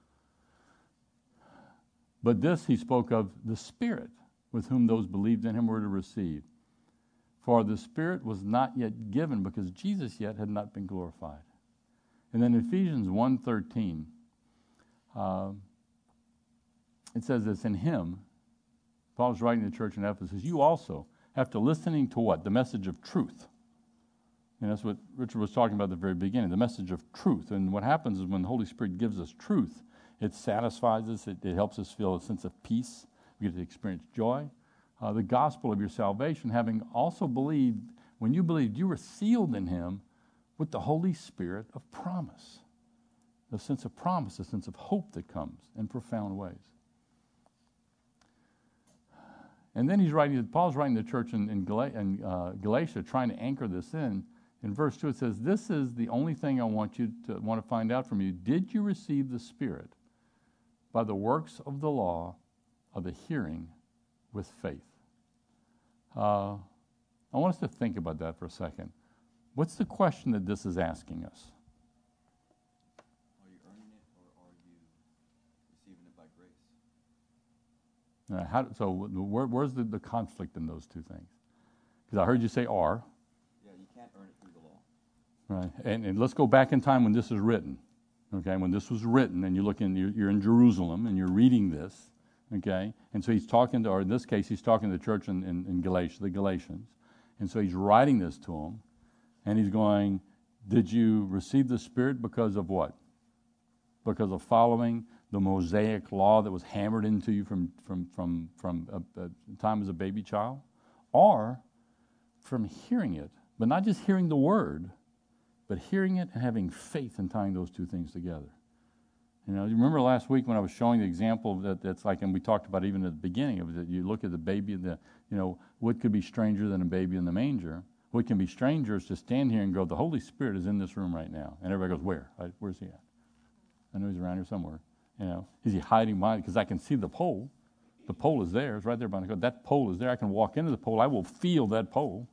But this he spoke of the Spirit, with whom those believed in him were to receive. For the Spirit was not yet given, because Jesus yet had not been glorified. And then Ephesians one thirteen, uh, it says this, in him, Paul's writing to the church in Ephesus, you also, after listening to what? The message of truth. And that's what Richard was talking about at the very beginning, the message of truth. And what happens is when the Holy Spirit gives us truth, it satisfies us, it, it helps us feel a sense of peace. We get to experience joy. Uh, the gospel of your salvation, having also believed, when you believed, you were sealed in him with the Holy Spirit of promise. A sense of promise, a sense of hope that comes in profound ways. And then he's writing, Paul's writing to the church in, in, Gal- in uh, Galatia, trying to anchor this in. In verse two, it says, this is the only thing I want you to want to find out from you. Did you receive the Spirit by the works of the law of the hearing with faith? Uh, I want us to think about that for a second. What's the question that this is asking us? Are you earning it, or are you receiving it by grace? Uh, how, so where, where's the, the conflict in those two things? Because I heard you say are. Yeah, you can't earn it through the law. Right, and, and let's go back in time when this is written. Okay, when this was written, and you look in, you're, you're in Jerusalem, and you're reading this. Okay, and so he's talking to, or in this case, he's talking to the church in, in, in Galatia, the Galatians. And so he's writing this to them, and he's going, did you receive the Spirit because of what? Because of following the Mosaic law that was hammered into you from, from, from, from a, a time as a baby child? Or from hearing it, but not just hearing the word, but hearing it and having faith in tying those two things together. You know, you remember last week when I was showing the example that that's like, and we talked about even at the beginning of it, you look at the baby, and the, you know, what could be stranger than a baby in the manger? What can be stranger is to stand here and go, the Holy Spirit is in this room right now. And everybody goes, where? I, where's he at? I know he's around here somewhere. You know, is he hiding behind? Because I can see the pole. The pole is there. It's right there behind the. That pole is there. I can walk into the pole. I will feel that pole.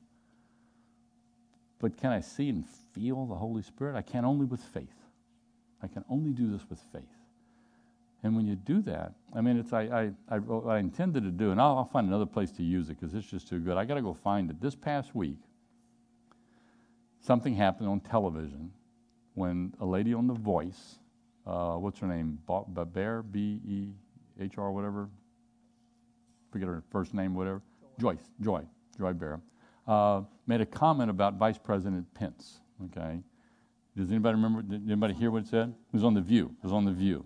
But can I see and feel the Holy Spirit? I can only with faith. I can only do this with faith. And when you do that, I mean, it's I I, I, I intended to do, and I'll, I'll find another place to use it because it's just too good. I got to go find it. This past week, something happened on television when a lady on The Voice, uh, what's her name, Bear, B E H R, whatever, forget her first name, whatever, Joyce, Joy, Joy Bear, uh, made a comment about Vice President Pence. Okay. Does anybody remember? Did anybody hear what it said? It was on The View. It was on The View.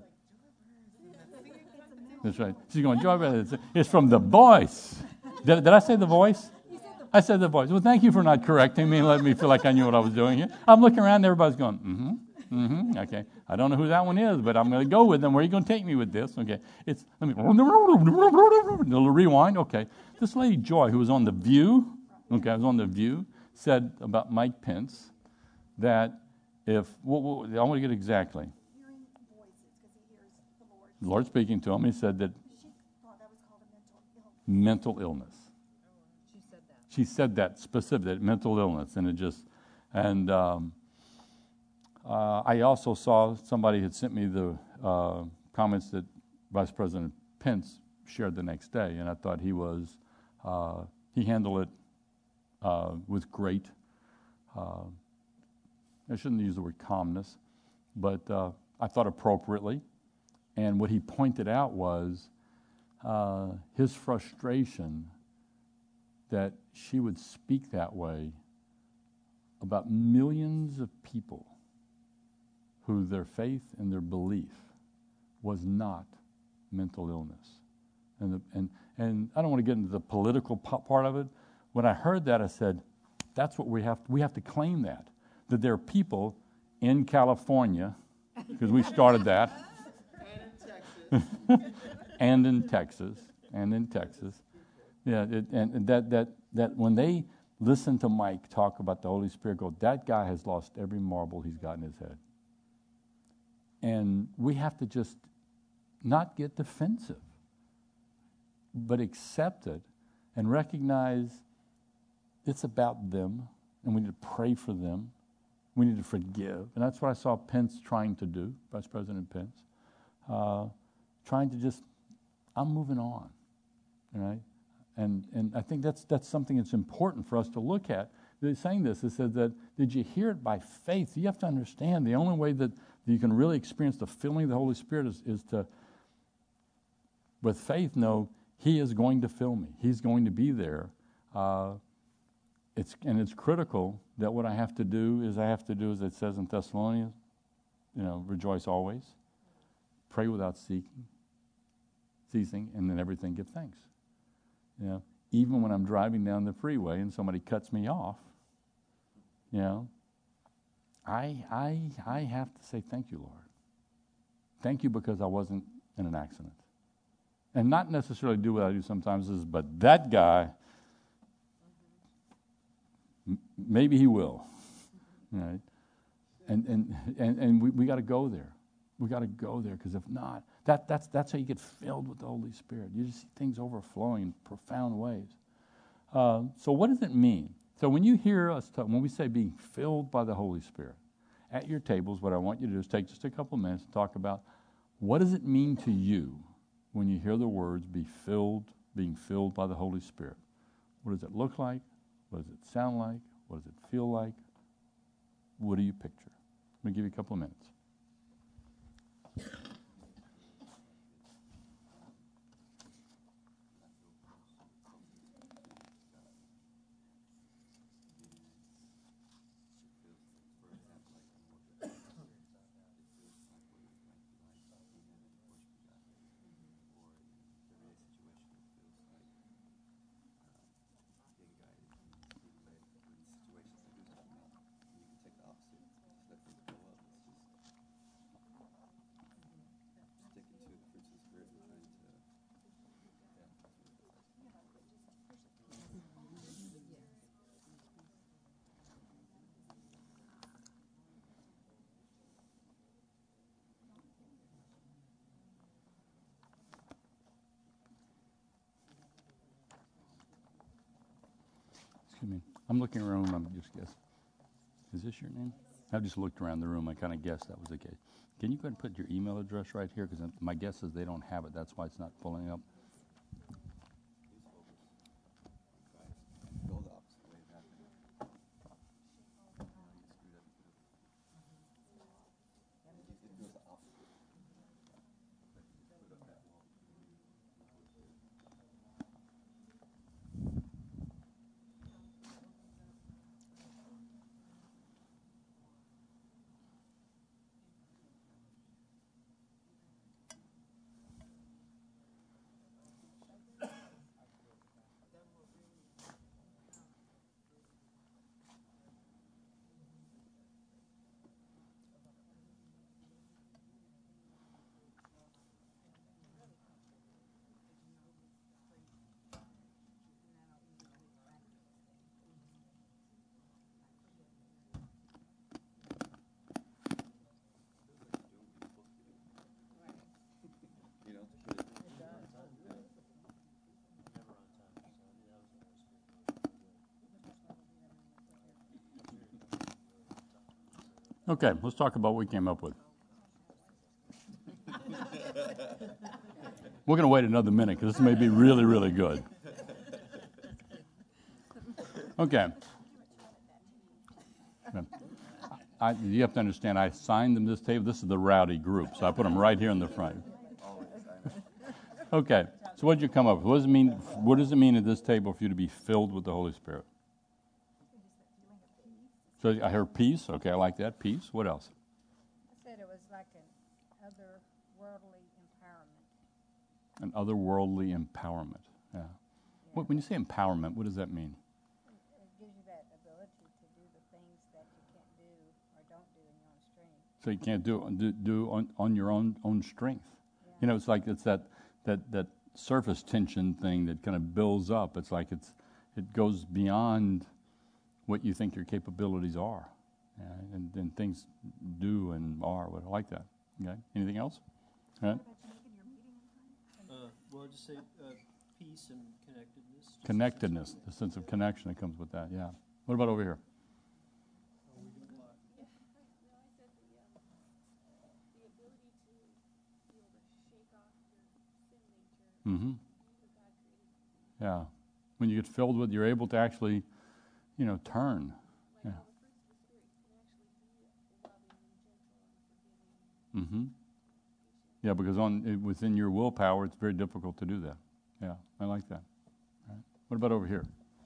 That's right. She's going, Joy, it's, it's from The Voice. Did, did I say The Voice? I said The Voice. Well, thank you for not correcting me and letting me feel like I knew what I was doing here. I'm looking around, and everybody's going, mm-hmm, mm-hmm, okay. I don't know who that one is, but I'm going to go with them. Where are you going to take me with this? Okay. It's, let me, little rewind. Okay. This lady, Joy, who was on The View, okay, was on The View, said about Mike Pence that if, well, well, I want to get exactly. Hearing voices, because he hears the Lord. The Lord speaking to him, he said that She thought that was called a mental illness. mental illness. She said that. She said that specific, that mental illness, and it just, and um, uh, I also saw somebody had sent me the uh, comments that Vice President Pence shared the next day, and I thought he was, uh, he handled it uh, with great, uh, I shouldn't use the word calmness, but uh, I thought appropriately. And what he pointed out was uh, his frustration that she would speak that way about millions of people who their faith and their belief was not mental illness. And, the, and, and I don't want to get into the political part of it. When I heard that, I said, that's what we have to, we have to claim that. That there are people in California, because we started that, and in Texas, and in Texas, yeah, it, and, and that that that when they listen to Mike talk about the Holy Spirit, go, that guy has lost every marble he's got in his head. And we have to just not get defensive, but accept it and recognize it's about them, and we need to pray for them. We need to forgive. And that's what I saw Pence trying to do, Vice President Pence, uh, trying to just, I'm moving on, right? And and I think that's that's something that's important for us to look at. They're saying this, it says that, did you hear it by faith? You have to understand the only way that you can really experience the filling of the Holy Spirit is, is to, with faith, know He is going to fill me. He's going to be there. Uh, it's and it's critical that what I have to do is I have to do, as it says in Thessalonians, you know, rejoice always, pray without seeking, ceasing, and then everything give thanks. You know, even when I'm driving down the freeway and somebody cuts me off, you know, I I I have to say thank you, Lord. Thank you because I wasn't in an accident. And not necessarily do what I do sometimes is, but that guy, m- maybe he will, right? And and and, and we, we got to go there. We got to go there, because if not, that that's that's how you get filled with the Holy Spirit. You just see things overflowing in profound ways. Uh, so what does it mean? So when you hear us talk, when we say being filled by the Holy Spirit, at your tables, what I want you to do is take just a couple minutes and talk about what does it mean to you when you hear the words "be filled," being filled by the Holy Spirit. What does it look like? What does it sound like? What does it feel like? What do you picture? Let me give you a couple of minutes. Excuse me. I'm looking around. I'm just guessing. Is this your name? I've just looked around the room. I kind of guessed that was the case. Can you go ahead and put your email address right here? Because my guess is they don't have it. That's why it's not pulling up. Okay, let's talk about what we came up with. We're going to wait another minute because this may be really, really good. Okay. I, you have to understand, I assigned them this table. This is the rowdy group, so I put them right here in the front. Okay, so what did you come up with? What does it mean, what does it mean at this table for you to be filled with the Holy Spirit? So I heard peace. Okay, I like that. Peace. What else? I said it was like an otherworldly empowerment. An otherworldly empowerment. Yeah. Yeah. What, when you say empowerment, what does that mean? It gives you that ability to do the things that you can't do or don't do in your own strength. So you can't do do, do on, on your own own strength. Yeah. You know, it's like it's that that that surface tension thing that kind of builds up. It's like it's it goes beyond what you think your capabilities are. Yeah, and then things do and are. What I like that. Okay. Anything else? All right. Uh, well, just say uh, peace and connectedness. Just Connectedness, the sense of connection that comes with that. Yeah. What about over here? Mm-hmm. Yeah. When you get filled with, you're able to actually, you know, turn. Yeah. Mm-hmm. Yeah, because on within your willpower, it's very difficult to do that. Yeah, I like that. All right. What about over here?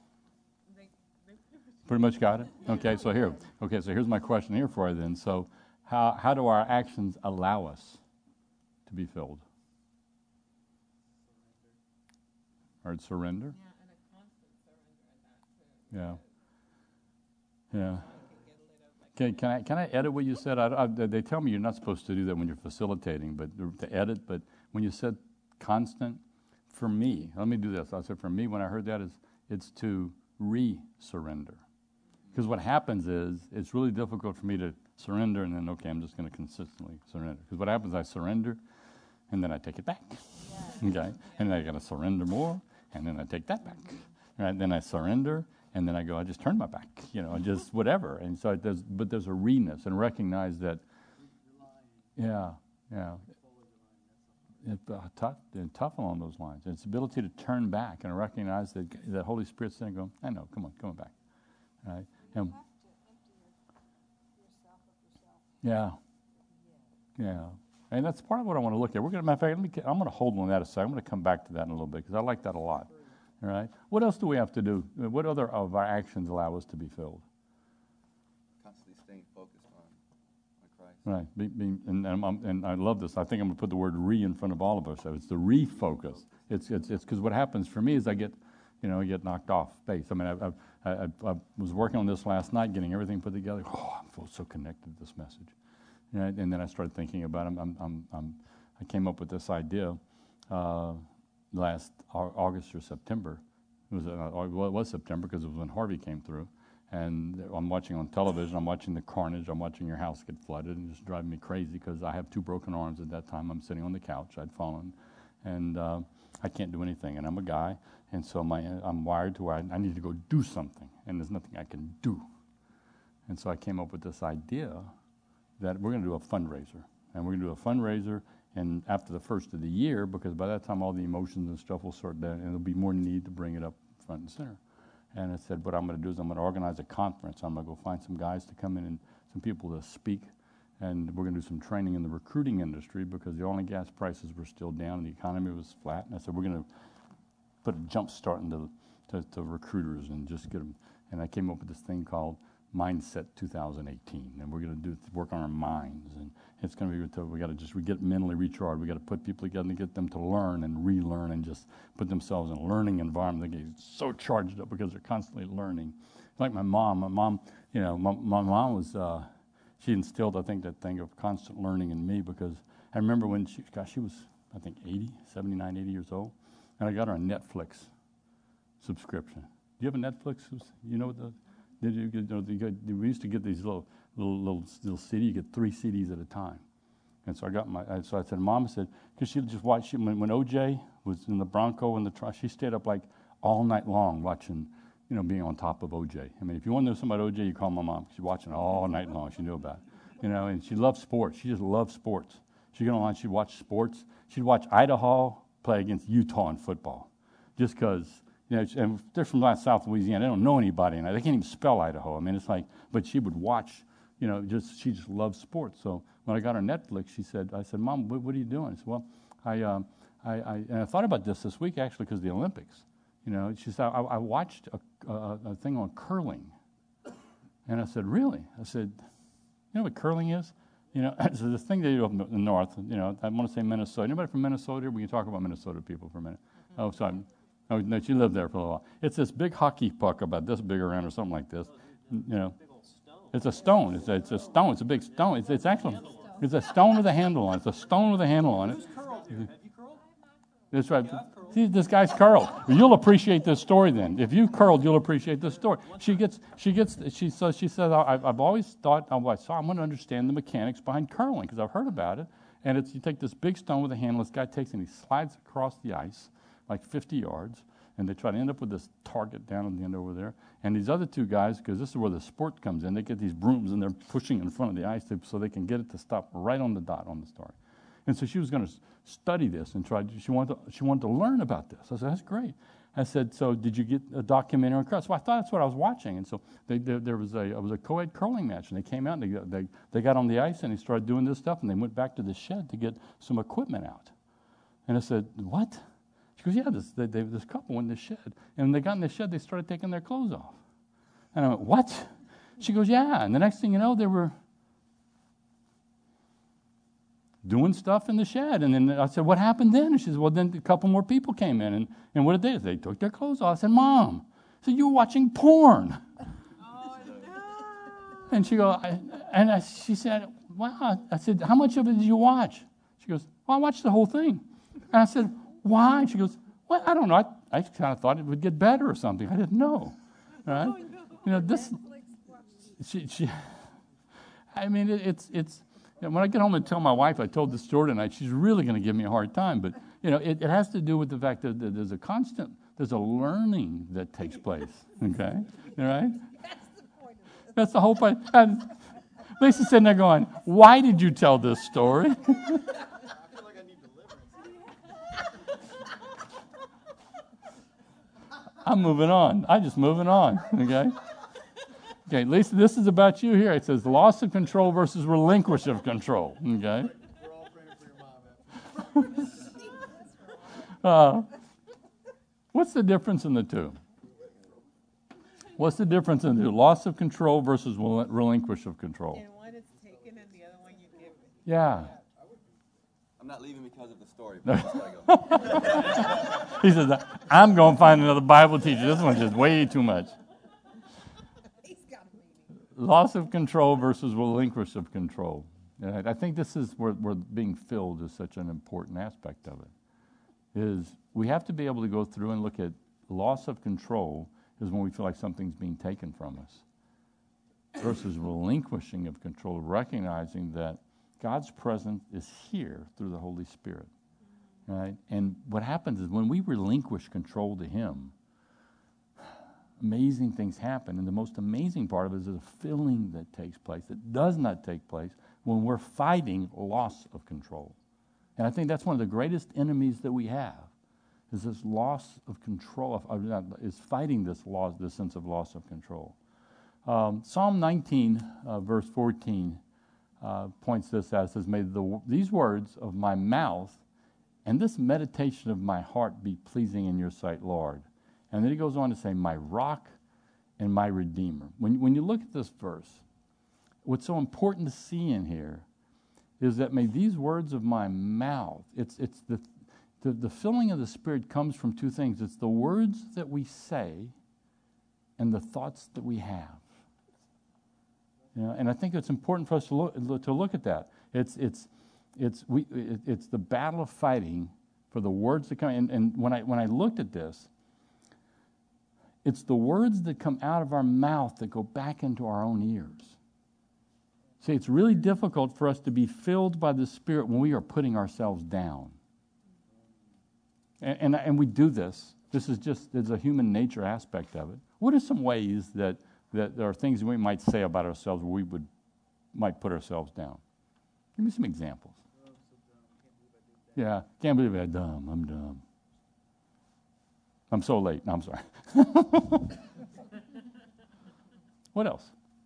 Pretty much got it? Okay, so here. Okay, so here's my question here for you then. So how how do our actions allow us to be filled? Or surrender? Yeah, and a constant surrender in that too. Yeah. Yeah. Can, can I can I edit what you said? I, I, they tell me you're not supposed to do that when you're facilitating, but to edit. But when you said constant, for me, let me do this. I said for me, when I heard that, is it's to re-surrender. Because what happens is it's really difficult for me to surrender and then okay, I'm just going to consistently surrender. Because what happens, I surrender, and then I take it back. Yeah. Okay, and then I got to surrender more, and then I take that back. Right? Then I surrender. And then I go, I just turn my back, you know, just whatever. And so it does, but there's a reness and recognize that, yeah, yeah. It's uh, tough, and tough along those lines. It's the ability to turn back and recognize that the Holy Spirit's saying, "Go, I know, come on, come on back." Right? And You have to empty yourself of yourself. yeah, yeah. And that's part of what I want to look at. We're going to, matter of fact, let me, I'm going to hold on that a second. I'm going to come back to that in a little bit because I like that a lot. All right. What else do we have to do? What other of our actions allow us to be filled? Constantly staying focused on, on Christ. Right. Be, be, and, and, I'm, and I love this. I think I'm going to put the word "re" in front of all of us. So it's the refocus. It's it's it's because what happens for me is I get, you know, I get knocked off base. I mean, I, I, I, I was working on this last night, getting everything put together. Oh, I feel so connected to this message. Right? And then I started thinking about it. I'm, I'm, I'm, I came up with this idea. Uh, last August or September. It was, uh, well, it was September because it was when Harvey came through. And I'm watching on television, I'm watching the carnage, I'm watching your house get flooded, and it's driving me crazy because I have two broken arms at that time. I'm sitting on the couch, I'd fallen, and uh, I can't do anything. And I'm a guy, and so my I'm wired to where I, I need to go do something, and there's nothing I can do. And so I came up with this idea that we're going to do a fundraiser. And we're going to do a fundraiser and after the first of the year, because by that time all the emotions and stuff will start down, and there'll be more need to bring it up front and center. And I said, what I'm going to do is I'm going to organize a conference. I'm going to go find some guys to come in and some people to speak, and we're going to do some training in the recruiting industry because the oil and gas prices were still down and the economy was flat. And I said, we're going to put a jump start into to, to recruiters and just get them. And I came up with this thing called Mindset two thousand eighteen, and we're going to do work on our minds, and it's going to be until we got to just we get mentally recharged. We got to put people together and get them to learn and relearn and just put themselves in a learning environment. They get so charged up because they're constantly learning. Like my mom, my mom, you know, my, my mom was uh, she instilled I think that thing of constant learning in me because I remember when she, gosh, she was I think eighty, seventy-nine, eighty years old, and I got her a Netflix subscription. Do you have a Netflix? You know what the Did you get, you know, you get, we used to get these little, little, little, little C D. You get three C Ds at a time, and so I got my. So I said, Mom, I said, because she just watched when, when O J was in the Bronco and the trial, she stayed up like all night long watching, you know, being on top of O J. I mean, if you want to know something about O J, you call my mom. She's watching all night long. She knew about it, you know, and she loved sports. She just loved sports. She'd go online. She'd watch sports. She'd watch Idaho play against Utah in football, just because. You know, and they're from South Louisiana. They don't know anybody, and they can't even spell Idaho. I mean, it's like, but she would watch. You know, just she just loves sports. So when I got her Netflix, she said, I said, Mom, what, what are you doing? I said, well, I, um, I, I, and I thought about this this week actually because of the Olympics. You know, she said, I, I watched a, a, a thing on curling, and I said, really? I said, you know what curling is? You know, so this thing they do up in the north. You know, I want to say Minnesota. Anybody from Minnesota? We can talk about Minnesota people for a minute. Mm-hmm. Oh, sorry. Oh, no, she lived there for a while. It's this big hockey puck about this big around or something like this. You know, it's a stone. It's a, it's a stone. It's a big stone. It's, it's actually, it's a stone with a handle on it. It's a stone with a handle on it. Who's curled here? Have you curled? That's right. Yeah, I've curled. See, this guy's curled. You'll appreciate this story then. If you've curled, you'll appreciate this story. She gets, she gets, she says, she says, I've, I've always thought, I saw, I'm going to understand the mechanics behind curling because I've heard about it. And it's, you take this big stone with a handle, this guy takes and he slides across the ice like fifty yards, and they try to end up with this target down at the end over there. And these other two guys, because this is where the sport comes in, they get these brooms and they're pushing in front of the ice to, so they can get it to stop right on the dot on the star. And so she was going to study this and try. She wanted to, she wanted to learn about this. I said, that's great. I said, so did you get a documentary on curling? So I thought that's what I was watching. And so they, they, there was a it was a co-ed curling match, and they came out and they, got- they they got on the ice and they started doing this stuff, and they went back to the shed to get some equipment out. And I said, what? She goes, yeah, this they, they, this couple went in the shed, and when they got in the shed, they started taking their clothes off. And I went, what? She goes, yeah. And the next thing you know, they were doing stuff in the shed. And then I said, what happened then? And she said, well, then a couple more people came in. And, and what did they do? They took their clothes off. I said, Mom, I said, you were watching porn. Oh, no. And she goes, I, and I, she said, wow. I said, how much of it did you watch? She goes, well, I watched the whole thing. And I said, why? She goes, well, I don't know. I, I kind of thought it would get better or something. I didn't know. Right? Oh, no. You know, this, Netflix watch. she, she, I mean, it, it's, it's, you know, when I get home and tell my wife I told this story tonight, she's really going to give me a hard time. But, you know, it, it has to do with the fact that there's a constant, there's a learning that takes place. Okay? All right? That's the point of this. That's the whole point. And Lisa's sitting there going, why did you tell this story? I feel like I need deliverance. I'm moving on. I'm just moving on. Okay? Okay, Lisa, this is about you here. It says loss of control versus relinquish of control. Okay? We're all praying for your mom. Uh, what's the difference in the two? What's the difference in the two? Loss of control versus rel- relinquish of control. And one is taken and the other one you give it. Yeah. I'm not leaving because of the story, but I just gotta go. He says, I'm going to find another Bible teacher. This one's just way too much. He's got a meaning. Loss of control versus relinquish of control. And I I think this is where, where being filled is such an important aspect of it. Is we have to be able to go through and look at loss of control is when we feel like something's being taken from us, versus relinquishing of control, recognizing that God's presence is here through the Holy Spirit. Right? And what happens is when we relinquish control to Him, amazing things happen. And the most amazing part of it is a filling that takes place that does not take place when we're fighting loss of control. And I think that's one of the greatest enemies that we have, is this loss of control, of, of, not, is fighting this loss, this sense of loss of control. Um, Psalm nineteen, uh, verse fourteen, uh, points this out. It says, may the, these words of my mouth and this meditation of my heart be pleasing in your sight, Lord. And then he goes on to say, my rock and my redeemer. When, when you look at this verse, what's so important to see in here is that may these words of my mouth, it's it's the, the the filling of the Spirit comes from two things. It's the words that we say and the thoughts that we have. You know, and I think it's important for us to look to look at that. It's it's it's we it, it's the battle of fighting for the words that come. And, and when I when I looked at this, it's the words that come out of our mouth that go back into our own ears. See, it's really difficult for us to be filled by the Spirit when we are putting ourselves down. And, and, and we do this. This is just, there's a human nature aspect of it. What are some ways that, that there are things we might say about ourselves where we would might put ourselves down? Give me some examples. Yeah, can't believe I'm dumb. I'm dumb. I'm so late. No, I'm sorry. What else?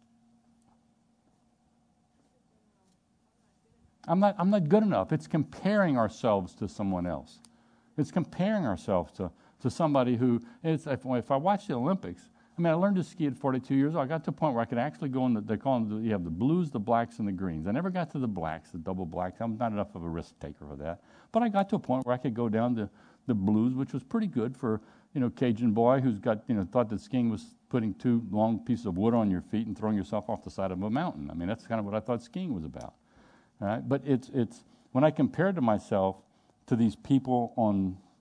I'm not, I'm not good enough. It's comparing ourselves to someone else. It's comparing ourselves to, to somebody who, it's, if, if I watch the Olympics, I mean, I learned to ski at forty-two years old. I got to a point where I could actually go in, the, they call them, the, you have the blues, the blacks, and the greens. I never got to the blacks, the double blacks. I'm not enough of a risk taker for that. But I got to a point where I could go down to the blues, which was pretty good for, you know, Cajun boy who's got, you know, thought that skiing was putting two long pieces of wood on your feet and throwing yourself off the side of a mountain. I mean, that's kind of what I thought skiing was about. All right? But it's it's when I compare to myself to these people on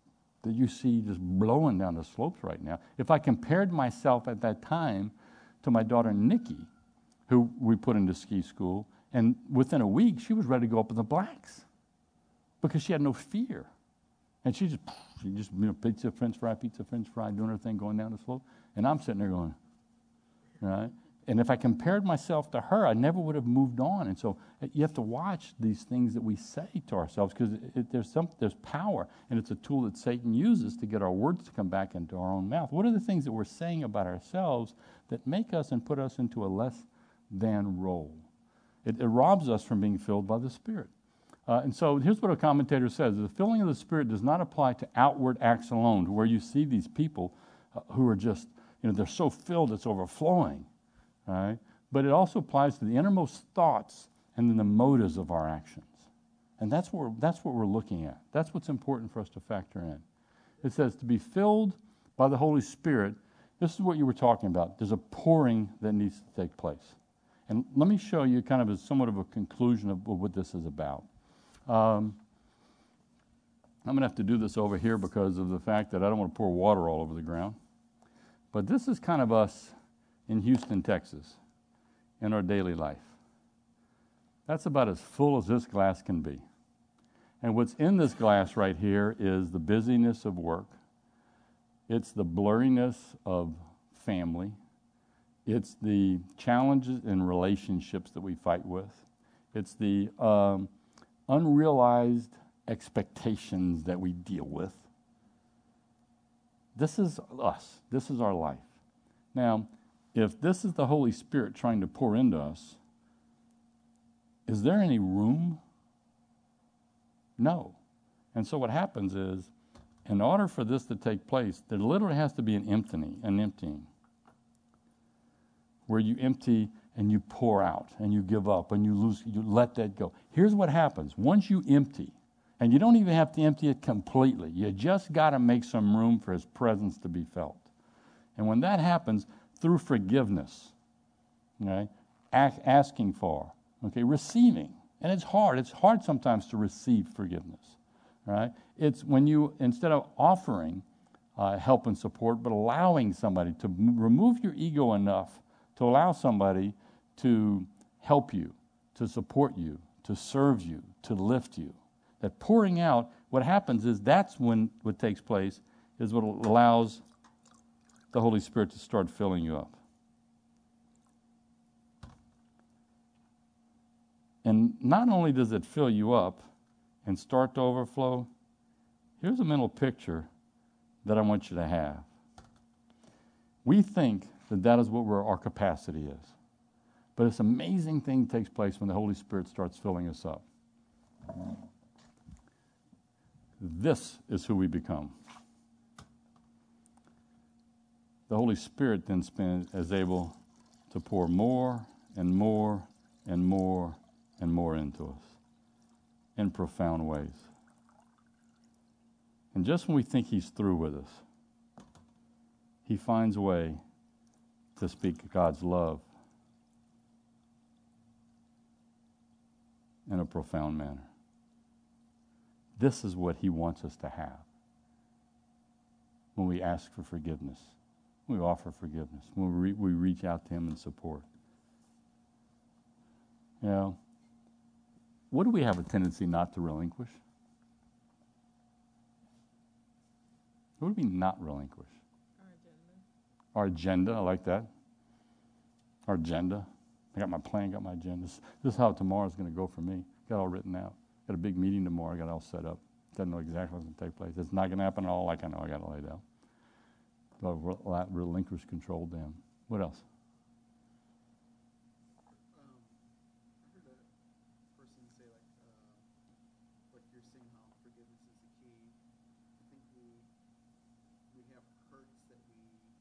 that you see just blowing down the slopes right now. If I compared myself at that time to my daughter Nikki, who we put into ski school, and within a week she was ready to go up with the blacks because she had no fear. And she just, she just, you know, pizza, french fry, pizza, french fry, doing her thing, going down the slope. And I'm sitting there going, right? And if I compared myself to her, I never would have moved on. And so you have to watch these things that we say to ourselves because there's some there's power, and it's a tool that Satan uses to get our words to come back into our own mouth. What are the things that we're saying about ourselves that make us and put us into a less than role? It, it robs us from being filled by the Spirit. Uh, and so here's what a commentator says. The filling of the Spirit does not apply to outward acts alone, to where you see these people uh, who are just, you know, they're so filled it's overflowing. All right? But it also applies to the innermost thoughts and then the motives of our actions. And that's what we're, that's what we're looking at. That's what's important for us to factor in. It says to be filled by the Holy Spirit. This is what you were talking about. There's a pouring that needs to take place. And let me show you kind of a, somewhat of a conclusion of what this is about. Um, I'm going to have to do this over here because of the fact that I don't want to pour water all over the ground. But this is kind of us in Houston, Texas, in our daily life. That's about as full as this glass can be. And what's in this glass right here is the busyness of work. It's the blurriness of family. It's the challenges in relationships that we fight with. It's the um, unrealized expectations that we deal with. This is us. This is our life. Now, if this is the Holy Spirit trying to pour into us, is there any room? No. And so what happens is, in order for this to take place, there literally has to be an emptying, an emptying, where you empty and you pour out and you give up and you lose, you let that go. Here's what happens. Once you empty, and you don't even have to empty it completely, you just got to make some room for His presence to be felt. And when that happens, through forgiveness, okay, asking for, okay, receiving. And it's hard. It's hard sometimes to receive forgiveness, right? It's when you, instead of offering uh, help and support, but allowing somebody to m- remove your ego enough to allow somebody to help you, to support you, to serve you, to lift you. That pouring out, what happens is that's when what takes place is what allows the Holy Spirit to start filling you up. And not only does it fill you up and start to overflow, here's a mental picture that I want you to have. We think that that is what we're, our capacity is. But it's an amazing thing takes place when the Holy Spirit starts filling us up. This is who we become. The Holy Spirit then spin, is able to pour more and more and more and more into us in profound ways. And just when we think He's through with us, He finds a way to speak God's love in a profound manner. This is what He wants us to have when we ask for forgiveness. We offer forgiveness. When we, re- we reach out to Him in support. You know, what do we have a tendency not to relinquish? What do we not relinquish? Our agenda. Our agenda, I like that. Our agenda. I got my plan, got my agenda. This, this is how tomorrow's going to go for me. Got it all written out. Got a big meeting tomorrow. I got it all set up. Doesn't know exactly what's going to take place. It's not going to happen at all like I know I got it laid out. But rel- relinquish control then. What else? Um, I heard a person say, like, uh, like you're saying how forgiveness is the key. I think we we have hurts that we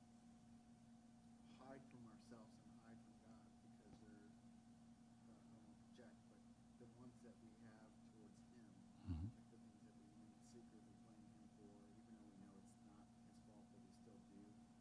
hide from ourselves and hide from God because they're, uh, I don't want to project, but the ones that we have towards Him, Mm-hmm. like the things that we might secretly blame Him for, even though we know it's not His fault, but we still do.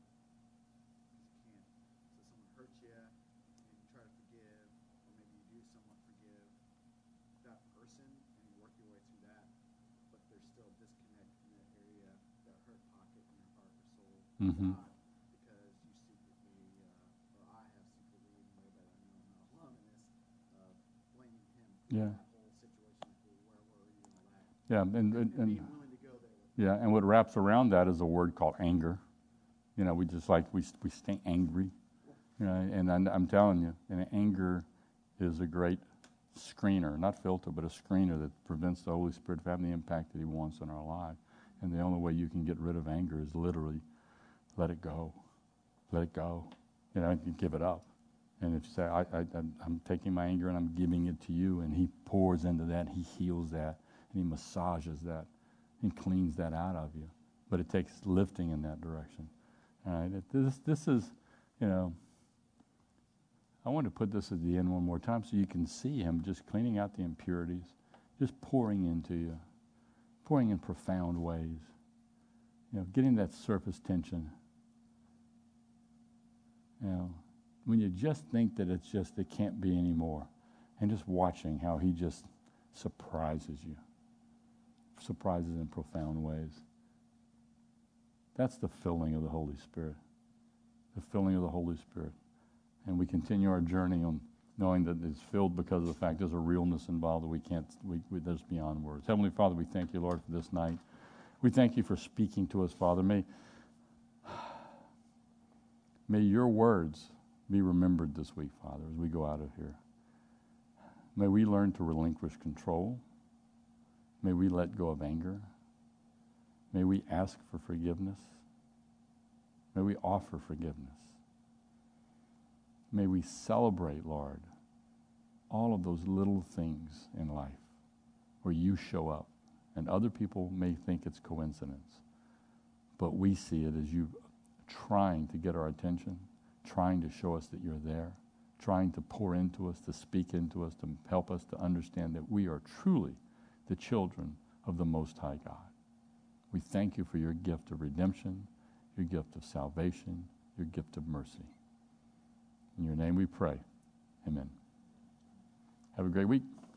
Hurts you, and you try to forgive, or maybe you do somewhat forgive that person, and you work your way through that, but there's still a disconnect in that area that hurt pocket in your heart or soul Mhm. God, because you secretly, uh, or I have secretly, even though that I know I'm not alone in this, uh, blaming him for Yeah. that whole situation, for where were you and all that. Yeah, and, and, And, and being willing to go there with yeah, and what wraps around that is a word called anger. You know, we just like, we, we stay angry. You know, and I'm, I'm telling you, and anger is a great screener, not filter, but a screener that prevents the Holy Spirit from having the impact that he wants in our life. And the only way you can get rid of anger is literally let it go. Let it go. You know, and give it up. And if you say, I, I, I'm, I'm taking my anger and I'm giving it to you, and he pours into that, he heals that, and he massages that, and cleans that out of you. But it takes lifting in that direction. All right? It, this, this is, you know, I want to put this at the end one more time so you can see him just cleaning out the impurities, just pouring into you, pouring in profound ways, you know, getting that surface tension. You know, when you just think that it's just, it can't be anymore, and just watching how he just surprises you, surprises in profound ways. That's the filling of the Holy Spirit, the filling of the Holy Spirit. And we continue our journey on knowing that it's filled because of the fact there's a realness involved that we can't, we, we, there's beyond words. Heavenly Father, we thank you, Lord, for this night. We thank you for speaking to us, Father. May, may your words be remembered this week, Father, as we go out of here. May we learn to relinquish control. May we let go of anger. May we ask for forgiveness. May we offer forgiveness. May we celebrate, Lord, all of those little things in life where you show up. And other people may think it's coincidence, but we see it as you trying to get our attention, trying to show us that you're there, trying to pour into us, to speak into us, to help us to understand that we are truly the children of the Most High God. We thank you for your gift of redemption, your gift of salvation, your gift of mercy. In your name we pray. Amen. Have a great week.